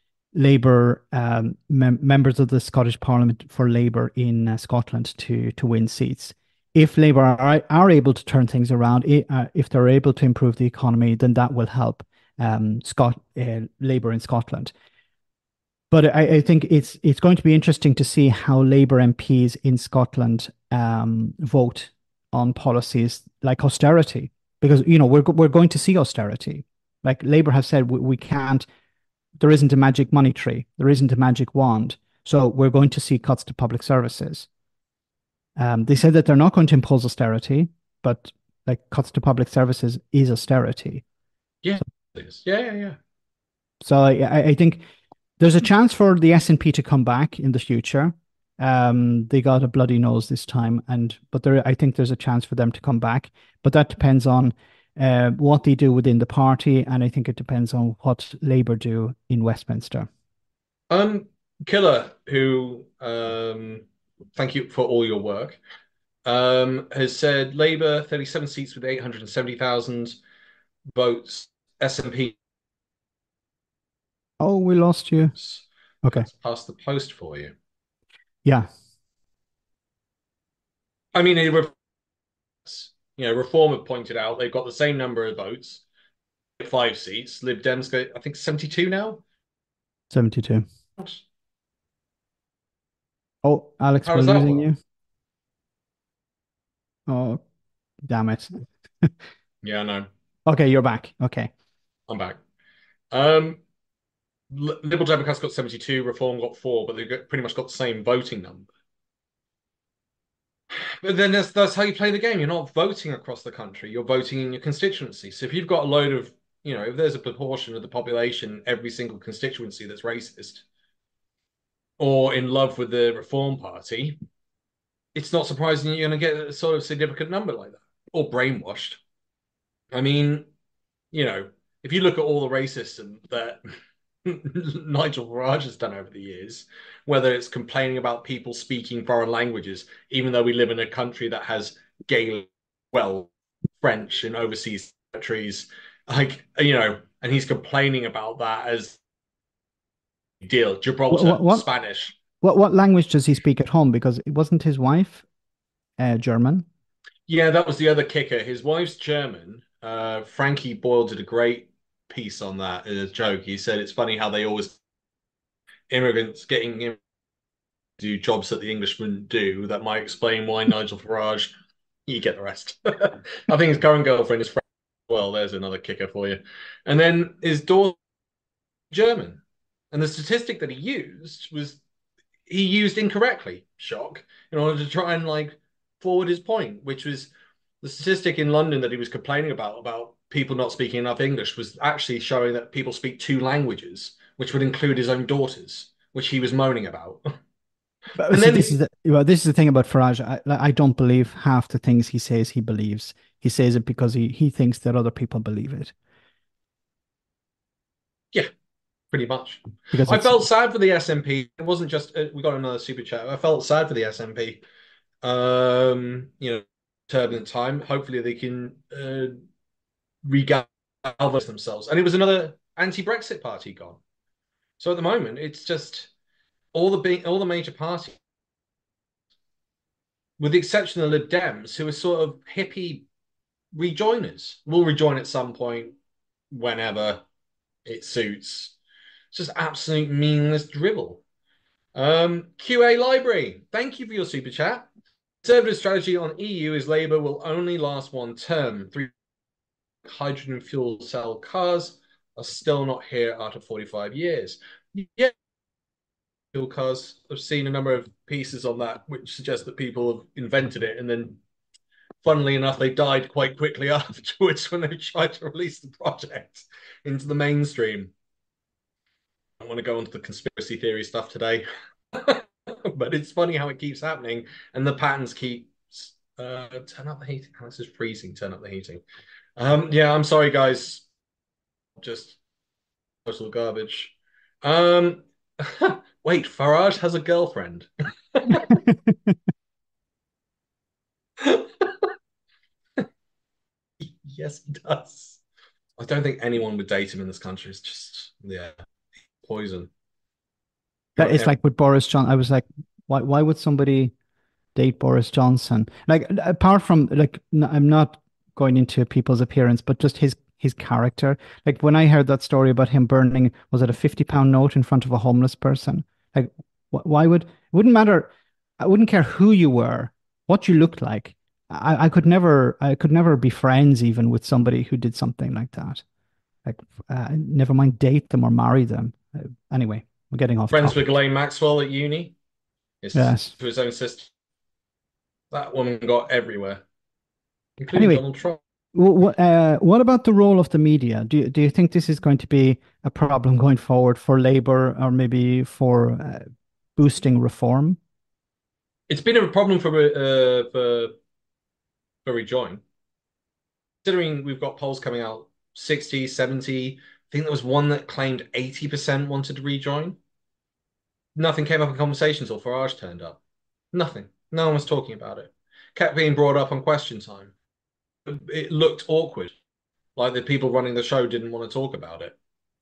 Labour um, mem members of the Scottish Parliament for Labour in uh, Scotland to to win seats. If Labour are, are able to turn things around, uh, if they're able to improve the economy, then that will help um, Scot uh, Labour in Scotland. But I, I think it's it's going to be interesting to see how Labour M Ps in Scotland um, vote on policies like austerity, because you know we're we're going to see austerity. Like Labour have said, we, we can't. There isn't a magic money tree. There isn't a magic wand. So we're going to see cuts to public services. Um, they said that they're not going to impose austerity, but like cuts to public services is austerity. Yeah, it is. Yeah, yeah, yeah. So I, I think there's a chance for the S N P to come back in the future. Um, they got a bloody nose this time, and but there, I think there's a chance for them to come back. But that depends on uh, what they do within the party, and I think it depends on what Labour do in Westminster. Um, Killer, who um, thank you for all your work, um, has said Labour thirty-seven seats with eight hundred seventy thousand votes. S N P Oh, we lost you. Okay. that's past the post for you. Yeah. I mean, it, you know, Reform have pointed out they've got the same number of votes, five seats. Lib Dems got, I think, seventy-two now. seventy-two. Oh, Alex, How we're does that losing work? you. Oh, damn it. Yeah, I know. Okay, you're back. Okay. I'm back. Um, Liberal Democrats got seventy-two, Reform got four, but they've got, pretty much got the same voting number. But then that's that's how you play the game. You're not voting across the country. You're voting in your constituency. So if you've got a load of, you know, if there's a proportion of the population, every single constituency that's racist or in love with the Reform Party, it's not surprising you're going to get a sort of significant number like that or brainwashed. I mean, you know, if you look at all the racism that Nigel Farage has done over the years, whether it's complaining about people speaking foreign languages, even though we live in a country that has Gaelic, well, French and overseas territories, like, you know, and he's complaining about that as deal, What Gibraltar, what what Spanish. what, what language does he speak at home? Because it wasn't his wife uh, German. Yeah, that was the other kicker. His wife's German. Uh, Frankie Boyle did a great piece on that as a joke. He said it's funny how they always immigrants getting to do jobs that the Englishmen do. That might explain why Nigel Farage. You get the rest. I think his current girlfriend is French. Well, there's another kicker for you. And then his daughter German. And the statistic that he used was he used incorrectly, shock, in order to try and like forward his point, which was the statistic in London that he was complaining about about people not speaking enough English was actually showing that people speak two languages, which would include his own daughters, which he was moaning about. But And see, this then is the, well, this is the thing about Farage. I, like, I don't believe half the things he says he believes. He says it because he he thinks that other people believe it yeah, pretty much. because I it's felt sad for the S N P. It wasn't just uh, we got another super chat. I felt sad for the S N P. Um, you know, turbulent time. Hopefully they can uh, regalvanize themselves. And it was another anti-Brexit party gone. So at the moment, it's just all the big, all the major parties, with the exception of the Lib Dems, who are sort of hippie rejoiners, will rejoin at some point whenever it suits. It's just absolute meaningless drivel. Um, Q A Library, thank you for your super chat. Conservative strategy on E U is Labour will only last one term. Three hydrogen fuel cell cars are still not here after forty-five years. Yeah, fuel cars. I've seen a number of pieces on that which suggest that people have invented it and then, funnily enough, they died quite quickly afterwards when they tried to release the project into the mainstream. I want to go into the conspiracy theory stuff today, but it's funny how it keeps happening and the patterns keep uh, turn up the heating. Oh, this is freezing. Turn up the heating. Um, yeah, I'm sorry, guys. Just total garbage. Um, wait, Farage has a girlfriend. Yes, he does. I don't think anyone would date him in this country. It's just, yeah, poison. that Got it's every like with Boris Johnson. I was like, why why would somebody date Boris Johnson? Like apart from like n- I'm not going into people's appearance, but just his his character. Like when I heard that story about him burning, was it a fifty pound note in front of a homeless person? Like wh why would it wouldn't matter. I wouldn't care who you were, what you looked like. I, I could never I could never be friends even with somebody who did something like that. Like uh, never mind date them or marry them. Uh, anyway, we're getting off friends with topic. Ghislaine Maxwell at uni. His Yes. to his own sister. That woman got everywhere, including Anyway, Donald Trump. What, uh, what about the role of the media? Do you, do you think this is going to be a problem going forward for Labour or maybe for uh, boosting reform? It's been a problem for uh, for for rejoin. Considering we've got polls coming out sixty, seventy. I think there was one that claimed eighty percent wanted to rejoin. Nothing came up in conversations or Farage turned up. Nothing. No one was talking about it. Kept being brought up on question time. It looked awkward, like the people running the show didn't want to talk about it.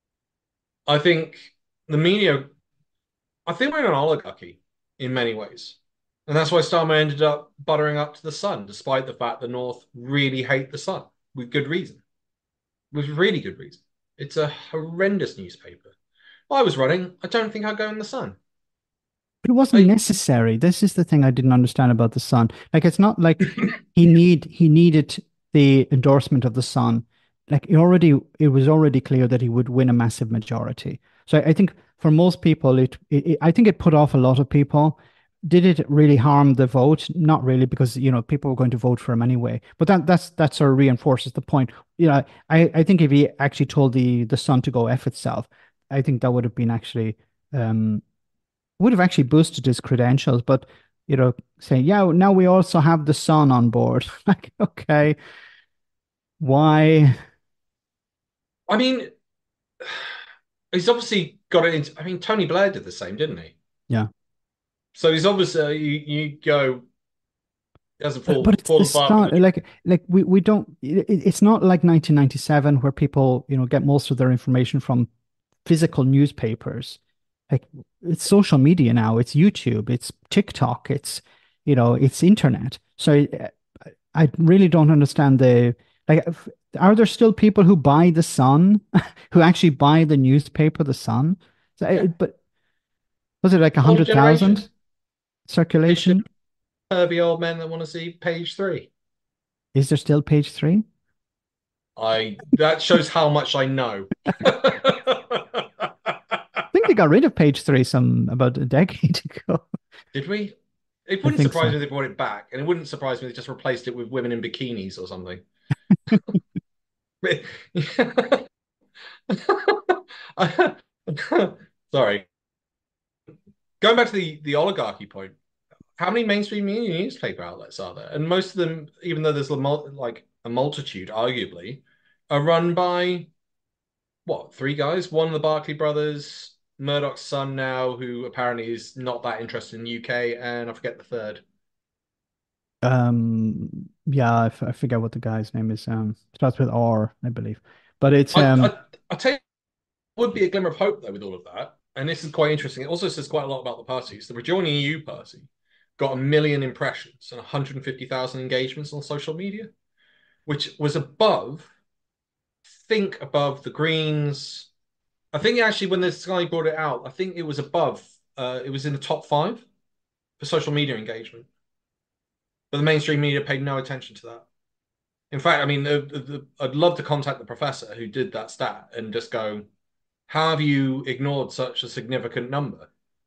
I think the media, I think we're in an oligarchy in many ways. And that's why Starmer ended up buttering up to the Sun, despite the fact the North really hate the Sun, with good reason. With really good reason. It's a horrendous newspaper. If I was running, I don't think I'd go in the Sun. But it wasn't I necessary. This is the thing I didn't understand about the Sun. Like it's not like he need he needed the endorsement of the Sun. Like he already, it was already clear that he would win a massive majority. So I, I think for most people, it, it, it I think it put off a lot of people. Did it really harm the vote? Not really, because you know people were going to vote for him anyway. But that that's that sort of reinforces the point. You know, I I think if he actually told the the Sun to go F itself, I think that would have been actually um would have actually boosted his credentials, but you know, saying, yeah, now we also have the Sun on board. Like, okay, why? I mean, he's obviously got it into, I mean, Tony Blair did the same, didn't he? Yeah. So he's obviously, you, you go, it doesn't But but fall, it's fall the apart when start. the, Like like we we don't. It, it's not like nineteen ninety-seven where people you know get most of their information from physical newspapers. Like it's social media now. It's YouTube. It's TikTok. It's you know it's internet. So uh, I really don't understand the like. if- Are there still people who buy the Sun, who actually buy the newspaper, the Sun? So, yeah, I- but was it like a older hundred generation. thousand It's just circulation? pervy old men that want to see page three. Is there still page three? I, that shows how much I know. I think already got rid of page three some about a decade ago. Did we? It I wouldn't think surprise so. me if they brought it back, and it wouldn't surprise me if they just replaced it with women in bikinis or something. Sorry. Going back to the the oligarchy point, how many mainstream newspaper outlets are there? And most of them, even though there's a mul like a multitude, arguably, are run by what, three guys? One of the Barclay brothers, Murdoch's son now, who apparently is not that interested in U K, and I forget the third. Um, yeah, I, f I forget what the guy's name is. Um, starts with R, I believe. But it's I um, I I tell you, would be a glimmer of hope though with all of that. And this is quite interesting. It also says quite a lot about the parties. The Rejoining E U party got a million impressions and one hundred fifty thousand engagements on social media, which was above, think above the Greens. I think actually when this guy brought it out, I think it was above, uh, it was in the top five for social media engagement. But the mainstream media paid no attention to that. In fact, I mean, the, the, I'd love to contact the professor who did that stat and just go, how have you ignored such a significant number?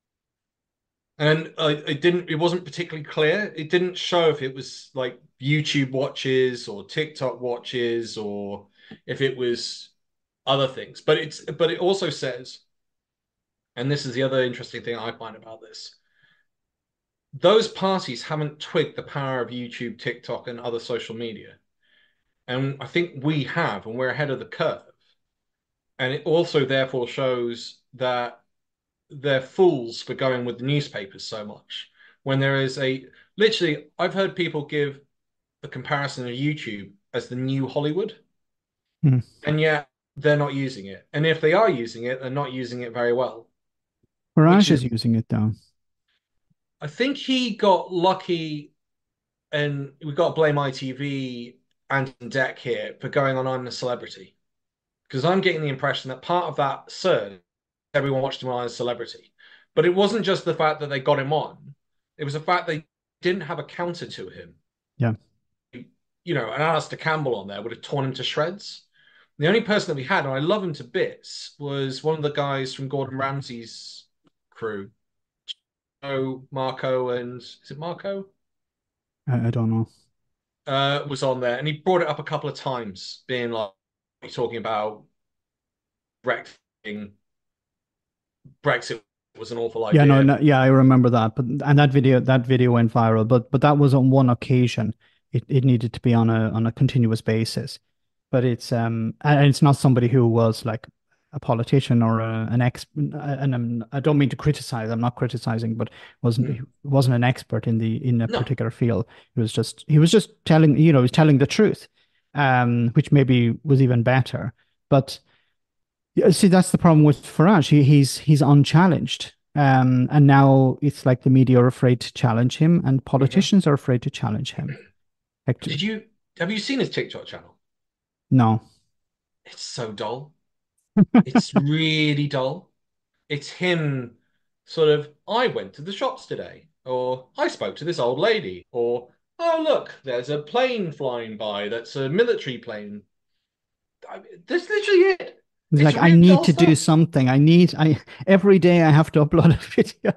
And uh, it didn't, it wasn't particularly clear. It didn't show if it was like YouTube watches or TikTok watches or if it was other things. But it's, but it also says, and this is the other interesting thing I find about this, those parties haven't twigged the power of YouTube, TikTok, and other social media. And I think we have, and we're ahead of the curve. And it also therefore shows that they're fools for going with the newspapers so much. When there is a literally, I've heard people give the comparison of YouTube as the new Hollywood, hmm. and yet they're not using it. And if they are using it, they're not using it very well, which Farage is, is using it though. I think he got lucky, and we've got to blame I T V and Deck here for going on I'm a Celebrity. Because I'm getting the impression that part of that surge, everyone watched him on as a celebrity. But it wasn't just the fact that they got him on, it was the fact they didn't have a counter to him. Yeah. You know, an Alistair Campbell on there would have torn him to shreds. The only person that we had, and I love him to bits, was one of the guys from Gordon Ramsay's crew. Oh, Marco and is it Marco? I, I don't know. Uh, was on there, and he brought it up a couple of times, being like talking about Brexit. Brexit was an awful Yeah, no, idea. no, yeah, I remember that. But and that video that video went viral, but but that was on one occasion. It it needed to be on a on a continuous basis. But it's um and it's not somebody who was like a politician or a, an ex and I'm, I don't mean to criticize, I'm not criticizing, but wasn't he Mm. wasn't an expert in the in a No, particular field. He was just he was just telling, you know, he was telling the truth, um, which maybe was even better. But yeah, see, that's the problem with Farage. He, he's he's unchallenged. Um, and now it's like the media are afraid to challenge him, and Mhm. politicians are afraid to challenge him. Like, Did you have you seen his TikTok channel? no. It's so dull. It's really dull. It's him sort of, I went to the shops today, or I spoke to this old lady, or oh look, there's a plane flying by that's a military plane. I, that's literally it. He's It's like, I real need dull to do stuff. something. I need, I every day I have to upload a video.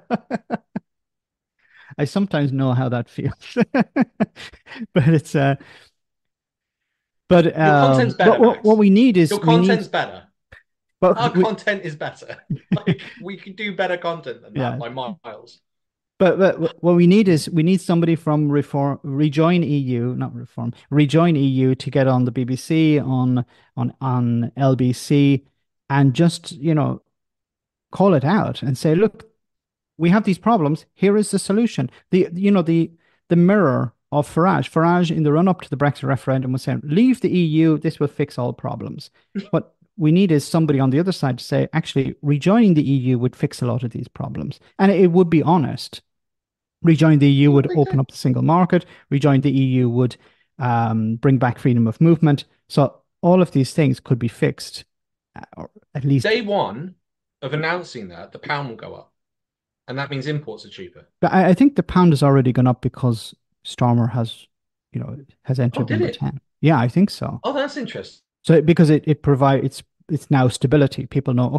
I sometimes know how that feels. But it's uh but Your um content's but better, what what Max. we need Your is we need content's better. Our but we content is better. Like we could do better content than that yeah. by miles. But, but what we need is we need somebody from Reform Rejoin E U, not Reform, Rejoin E U to get on the B B C, on on on L B C, and just, you know, call it out and say, look, we have these problems. Here is the solution. The you know the the mirror of Farage. Farage in the run up to the Brexit referendum was saying, leave the E U. This will fix all problems. What we need is somebody on the other side to say, actually, rejoining the E U would fix a lot of these problems, and it would be honest. Rejoin the E U You would think open so? up the single market. Rejoin the E U would um, bring back freedom of movement. So all of these things could be fixed, uh, or at least. Day one of announcing that, the pound will go up. And that means imports are cheaper. But I, I think the pound has already gone up because Stormer has, you know, has Oh, entered did number it? ten. Yeah, I think so. Oh, that's interesting. So it, because it it provides it's it's now stability. People know, okay,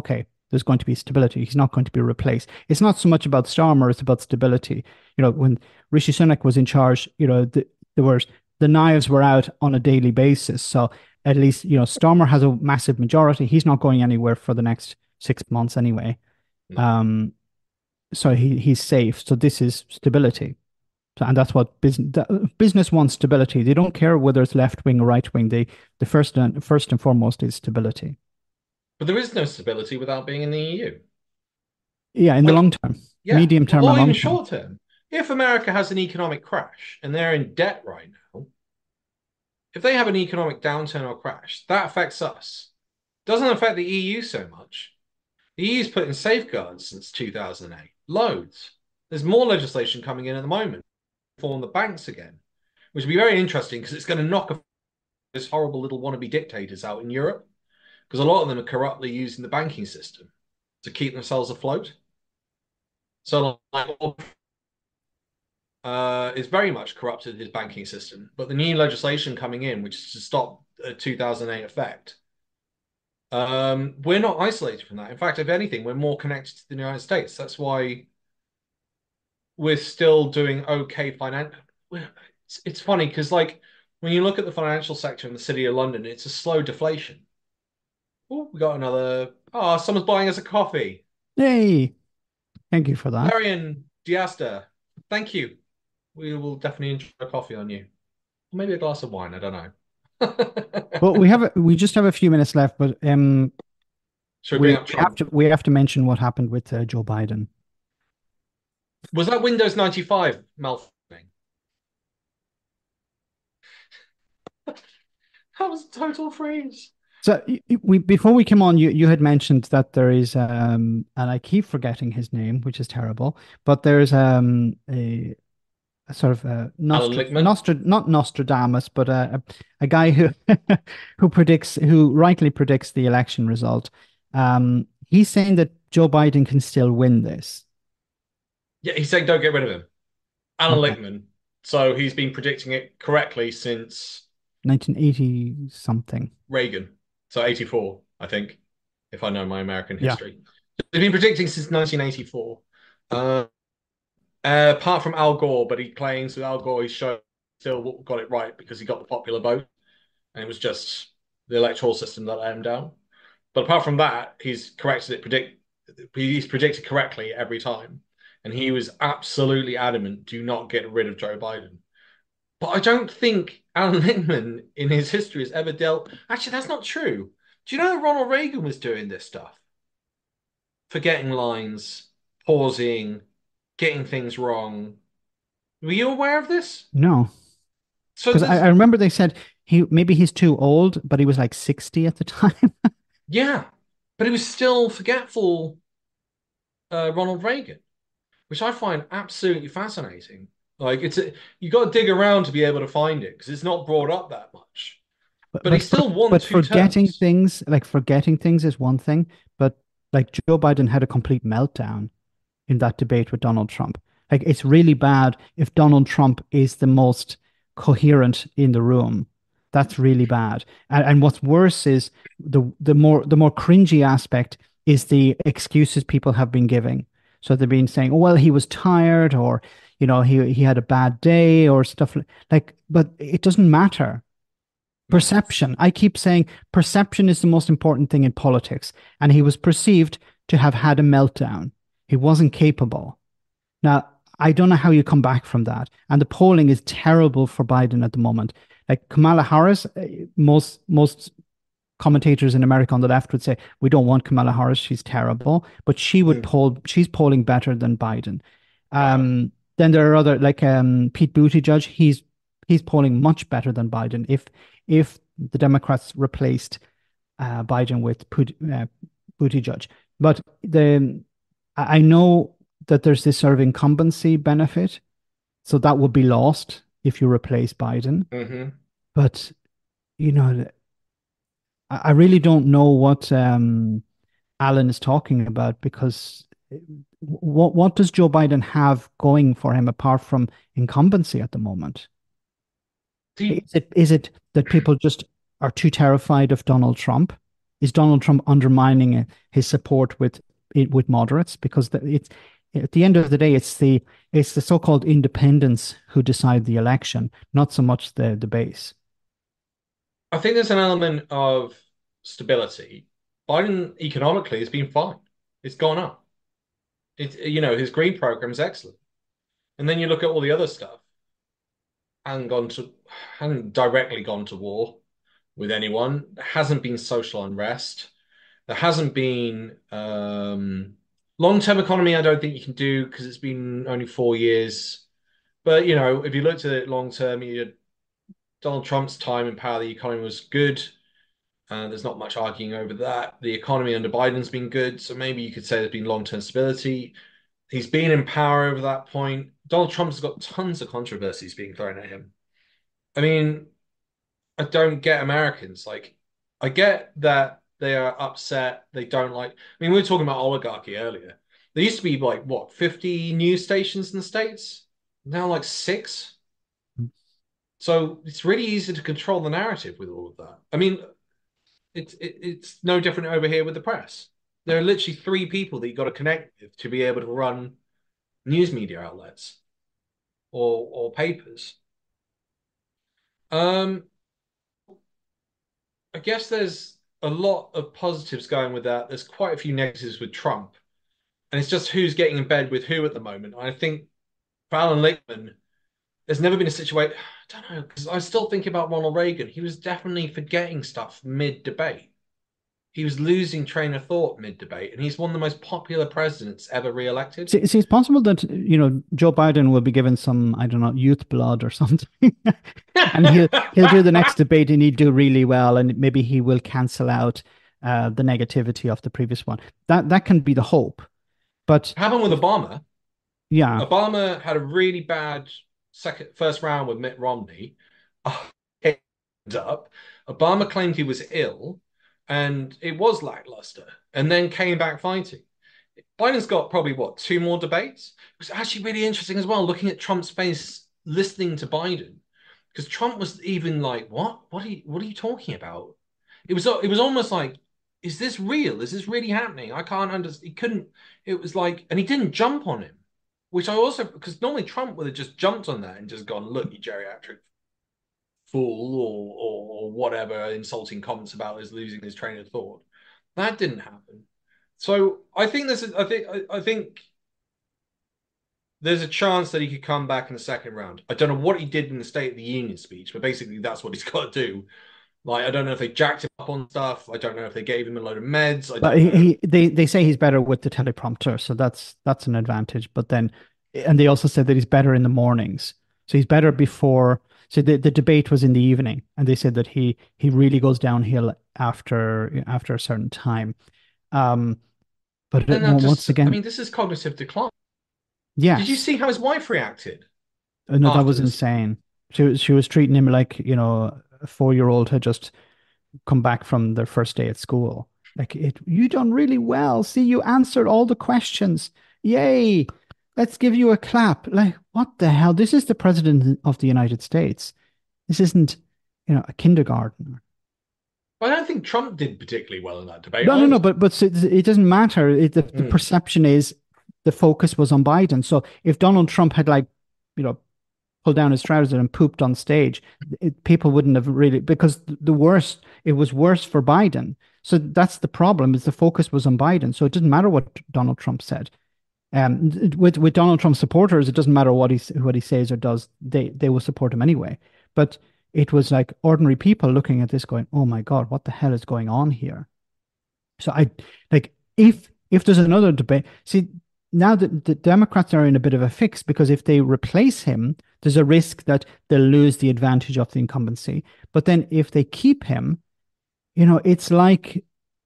there's going to be stability. He's not going to be replaced. It's not so much about Starmer, it's about stability. You know, when Rishi Sunak was in charge, you know, the, there was the knives were out on a daily basis. So at least, you know, Starmer has a massive majority. He's not going anywhere for the next six months anyway. No. Um, so he he's safe. So this is stability. So, and that's what business business wants stability. They don't care whether it's left wing or right wing. They the first and first and foremost is stability. But there is no stability without being in the E U. Yeah, in the Like, long term, yeah, medium term or and long even term. short term. If America has an economic crash and they're in debt right now, if they have an economic downturn or crash, that affects us. Doesn't affect the E U so much. The E U's put in safeguards since two thousand eight. Loads. There's more legislation coming in at the moment to form the banks again, which will be very interesting because it's going to knock those horrible little wannabe dictators out in Europe because a lot of them are corruptly using the banking system to keep themselves afloat. So, like, uh, it's very much corrupted his banking system. But the new legislation coming in, which is to stop a two thousand eight effect, um, we're not isolated from that. In fact, if anything, we're more connected to the United States. That's why we're still doing okay financially. It's, it's funny because, like, when you look at the financial sector in the city of London, it's a slow deflation. Oh, we got another. Oh, someone's buying us a coffee. Yay! Thank you for that. Marion Diasta, thank you. We will definitely enjoy a coffee on you. Maybe a glass of wine. I don't know. Well, we have a, we just have a few minutes left, but um, Should we we, bring we up have Trump? to we have to mention what happened with uh, Joe Biden. Was that Windows ninety-five malfunctioning? That was a total freeze. So y- y- we before we came on, you you had mentioned that there is um, and I keep forgetting his name, which is terrible, but there's um a, a sort of a Alan Nostra, Lichtman. Nostra not Nostradamus, but a a, a guy who who predicts who rightly predicts the election result. Um, he's saying that Joe Biden can still win this. Yeah, he's saying don't get rid of him. Alan Okay, Lichtman. So he's been predicting it correctly since nineteen eighty something. Reagan. So eighty-four, I think, if I know my American Yeah. history. He's been predicting since nineteen eighty-four. Uh, uh, apart from Al Gore, but he claims that Al Gore, he's shown still got it right because he got the popular vote. And it was just the electoral system that let him down. But apart from that, he's corrected it, predict he's predicted correctly every time. And he was absolutely adamant, do not get rid of Joe Biden. But I don't think Alan Lichtman in his history has ever dealt. Actually, that's not true. Do you know that Ronald Reagan was doing this stuff? Forgetting lines, pausing, getting things wrong. Were you aware of this? No, So because I, I there's, remember they said he maybe he's too old, but he was like sixty at the time. yeah, but he was still forgetful, uh, Ronald Reagan, which I find absolutely fascinating. Like it's a, you got to dig around to be able to find it because it's not brought up that much. But But he but for, still won but two forgetting terms. things, like forgetting things is one thing, but like Joe Biden had a complete meltdown in that debate with Donald Trump. Like it's really bad if Donald Trump is the most coherent in the room. That's really bad. And, and what's worse is the the more the more cringy aspect is the excuses people have been giving. So they've been saying, "Oh, well, he was tired," or you know, he he had a bad day, or stuff like, like. But it doesn't matter. No. Perception. I keep saying perception is the most important thing in politics, and he was perceived to have had a meltdown. He wasn't capable. Now, I don't know how you come back from that. And the polling is terrible for Biden at the moment. Like Kamala Harris, uh, most most commentators in America on the left would say, we don't want Kamala Harris, she's terrible. But she would Mm. poll, she's polling better than Biden. Wow. Um, then there are other like um, Pete Buttigieg, he's he's polling much better than Biden. If if the Democrats replaced uh, Biden with Put, uh, Buttigieg. But the I know that there's this sort of incumbency benefit, so that would be lost if you replace Biden. Hmm. But you know, I I really don't know what um, Alan is talking about because what what does Joe Biden have going for him apart from incumbency at the moment? Do you, Is it is it that people just are too terrified of Donald Trump? is Donald Trump undermining uh, his support with it with moderates? Because the, it's at the end of the day, it's the it's the so-called independents who decide the election, not so much the the base. I think there's an element of stability. Biden economically has been fine. It's gone up. It's, you know, his green program is excellent. And then you look at all the other stuff, hasn't gone to, hasn't directly gone to war with anyone. There hasn't been social unrest. There hasn't been um, long-term economy. I don't think you can do because it's been only four years. But you know, if you looked at it long term, you had Donald Trump's time in power, the economy was good. Uh, there's not much arguing over that. The economy under Biden's been good, so maybe you could say there's been long-term stability. He's been in power over that point. Donald Trump's got tons of controversies being thrown at him. I mean, I don't get Americans. Like, I get that they are upset. They don't like. I mean, we were talking about oligarchy earlier. There used to be like what, fifty news stations in the States? Now like six. So it's really easy to control the narrative with all of that. I mean, it's it, it's no different over here with the press. There are literally three people that you got to connect with to be able to run news media outlets or or papers. Um, I guess there's a lot of positives going with that. There's quite a few negatives with Trump, and it's just who's getting in bed with who at the moment. I think for Alan Lichtman, there's never been a situation. I don't know because I still think about Ronald Reagan. He was definitely forgetting stuff mid debate. He was losing train of thought mid debate, and he's one of the most popular presidents ever re-elected. See, see, it's possible that, you know, Joe Biden will be given some, I don't know, youth blood or something. And he'll he'll do the next debate and he'd do really well, and maybe he will cancel out uh, the negativity of the previous one. That that can be the hope. But Happened with Obama. yeah, Obama had a really bad second first round with Mitt Romney. It ended up. Obama claimed he was ill, and it was lackluster, and then came back fighting. Biden's got probably what, two more debates? It was actually really interesting as well, looking at Trump's face, listening to Biden, because Trump was even like, "What? What are you? What are you talking about?" It was it was almost like, "Is this real? Is this really happening? I can't understand." He couldn't. It was like, and he didn't jump on him, which I also because normally Trump would have just jumped on that and just gone, "Look, you geriatric fool," or, or or whatever insulting comments about his losing his train of thought. That didn't happen. So I think this is I think I, I think there's a chance that he could come back in the second round. I don't know what he did in the State of the Union speech, but basically that's what he's got to do. Like I don't know if they jacked him up on stuff. I don't know if they gave him a load of meds. I but don't he, know. he they they say he's better with the teleprompter, so that's that's an advantage. But then, and they also said that he's better in the mornings, so he's better before. So the, the debate was in the evening, and they said that he he really goes downhill after after a certain time. Um, but Then it, that once just I again, mean, this is cognitive decline. Did you yes, see how his wife reacted uh, no, that after was this? insane. She was she was treating him like, you know, a four-year-old had just come back from their first day at school. Like, it, you done really well. See, you answered all the questions. Yay. Let's give you a clap. Like, what the hell? This is the president of the United States. This isn't, you know, a kindergarten. I don't think Trump did particularly well in that debate No, no, no, either. but but it doesn't matter. It, the, the Mm. perception is the focus was on Biden. So if Donald Trump had, like, you know, pulled down his trousers and pooped on stage, it, people wouldn't have really, because the worst, it was worse for Biden. So that's the problem, is the focus was on Biden. So it didn't matter what Donald Trump said. Um, with with Donald Trump supporters, it doesn't matter what he what he says or does. They they will support him anyway. But it was like ordinary people looking at this, going, "Oh my God, what the hell is going on here?" So I like if if there's another debate. See, now that the Democrats are in a bit of a fix, because if they replace him, there's a risk that they'll lose the advantage of the incumbency. But then if they keep him, you know, it's like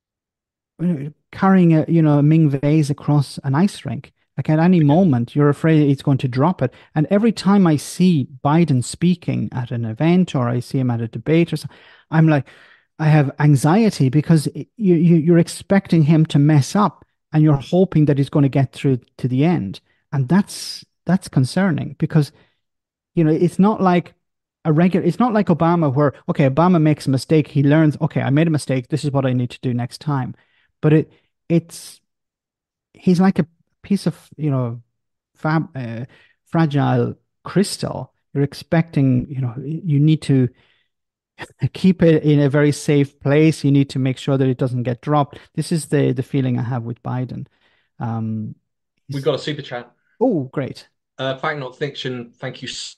uh, carrying a, you know, a Ming vase across an ice rink. Like, at any Yeah. moment, you're afraid it's going to drop it. And every time I see Biden speaking at an event, or I see him at a debate or something, I'm like, I have anxiety, because you, you you're expecting him to mess up, and you're hoping that he's going to get through to the end. And that's that's concerning, because, you know, it's not like a regular, it's not like Obama where, okay, Obama makes a mistake, he learns, okay, I made a mistake, this is what I need to do next time. But it it's he's like a piece of, you know, fab uh, fragile crystal. You're expecting, you know, you need to keep it in a very safe place. You need to make sure that it doesn't get dropped. This is the the feeling I have with Biden. Um, We he's, got a super chat. oh, great. Uh, Fact Not Fiction. Thank you. So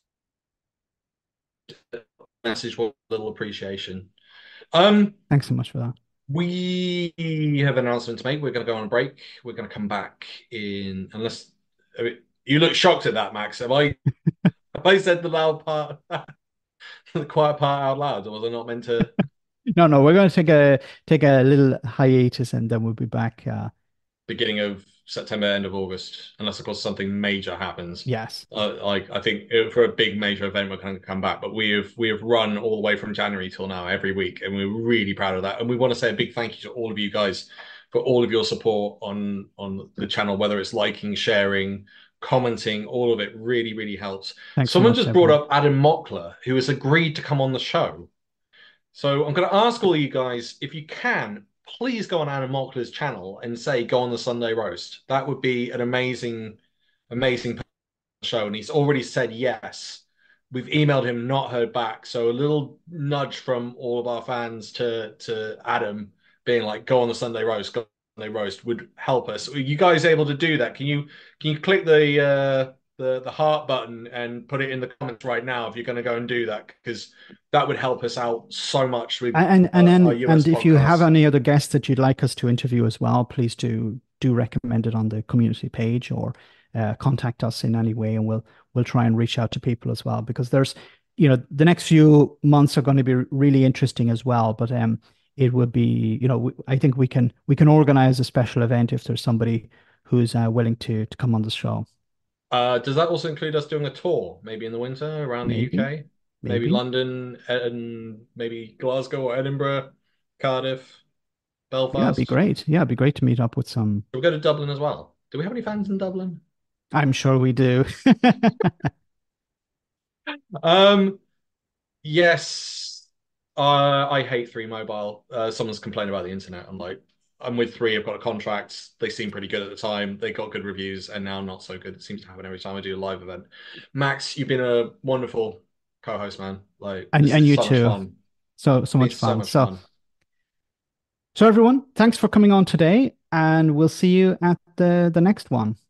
much. Message with a little appreciation. Um, Thanks so much for that. we have an announcement to make. We're going to go on a break. We're going to come back in unless I mean, you look shocked at that, Max. Have I have I said the loud part, the quiet part out loud, or was I not meant to? No, no, we're going to take a take a little hiatus and then we'll be back. Uh, Beginning of September, end of August, unless of course something major happens. yes. Uh, like I think uh, for a big major event, we're going to come back. But we have we have run all the way from January till now every week, and we're really proud of that. And we want to say a big thank you to all of you guys for all of your support on on the channel, whether it's liking, sharing, commenting, all of it really really helps. Thanks so Someone much, just brought everyone. up Adam Mockler, who has agreed to come on the show. So I'm going to ask all you guys if you can, please go on Adam Mockler's channel and say go on the Sunday roast. That would be an amazing, amazing show. And he's already said yes. We've emailed him, not heard back. So a little nudge from all of our fans to to Adam being like, go on the Sunday roast, go on the Sunday roast would help us. Are you guys able to do that? Can you can you click the uh the the heart button and put it in the comments right now if you're going to go and do that? Because that would help us out so much with And and uh, our then U S and if you have podcast. any other guests that you'd like us to interview as well, please do do recommend it on the community page or uh, contact us in any way, and we'll we'll try and reach out to people as well because there's, you know, the next few months are going to be really interesting as well. But um, it would be, you know, we, I think we can we can organize a special event if there's somebody who's uh, willing to to come on the show. Uh, does that also include us doing a tour, maybe in the winter around the Maybe, U K? Maybe maybe. London and maybe Glasgow or Edinburgh, Cardiff, Yeah, it'd be Belfast. great. Yeah, it'd be great to meet up with some. Should we go to Dublin as well? Do we have any fans in Dublin? I'm sure we do. Um, yes. Uh, I hate Three Mobile. Uh, someone's complained about the internet. I'm like, I'm with Three. I've got a contract. They seem pretty good at the time. They got good reviews, and now not so good. It seems to happen every time I do a live event. Max, you've been a wonderful co-host, man. Like, And this and is you so much too. fun. So so Been much so fun. much So fun. so everyone, thanks for coming on today, and we'll see you at the the next one.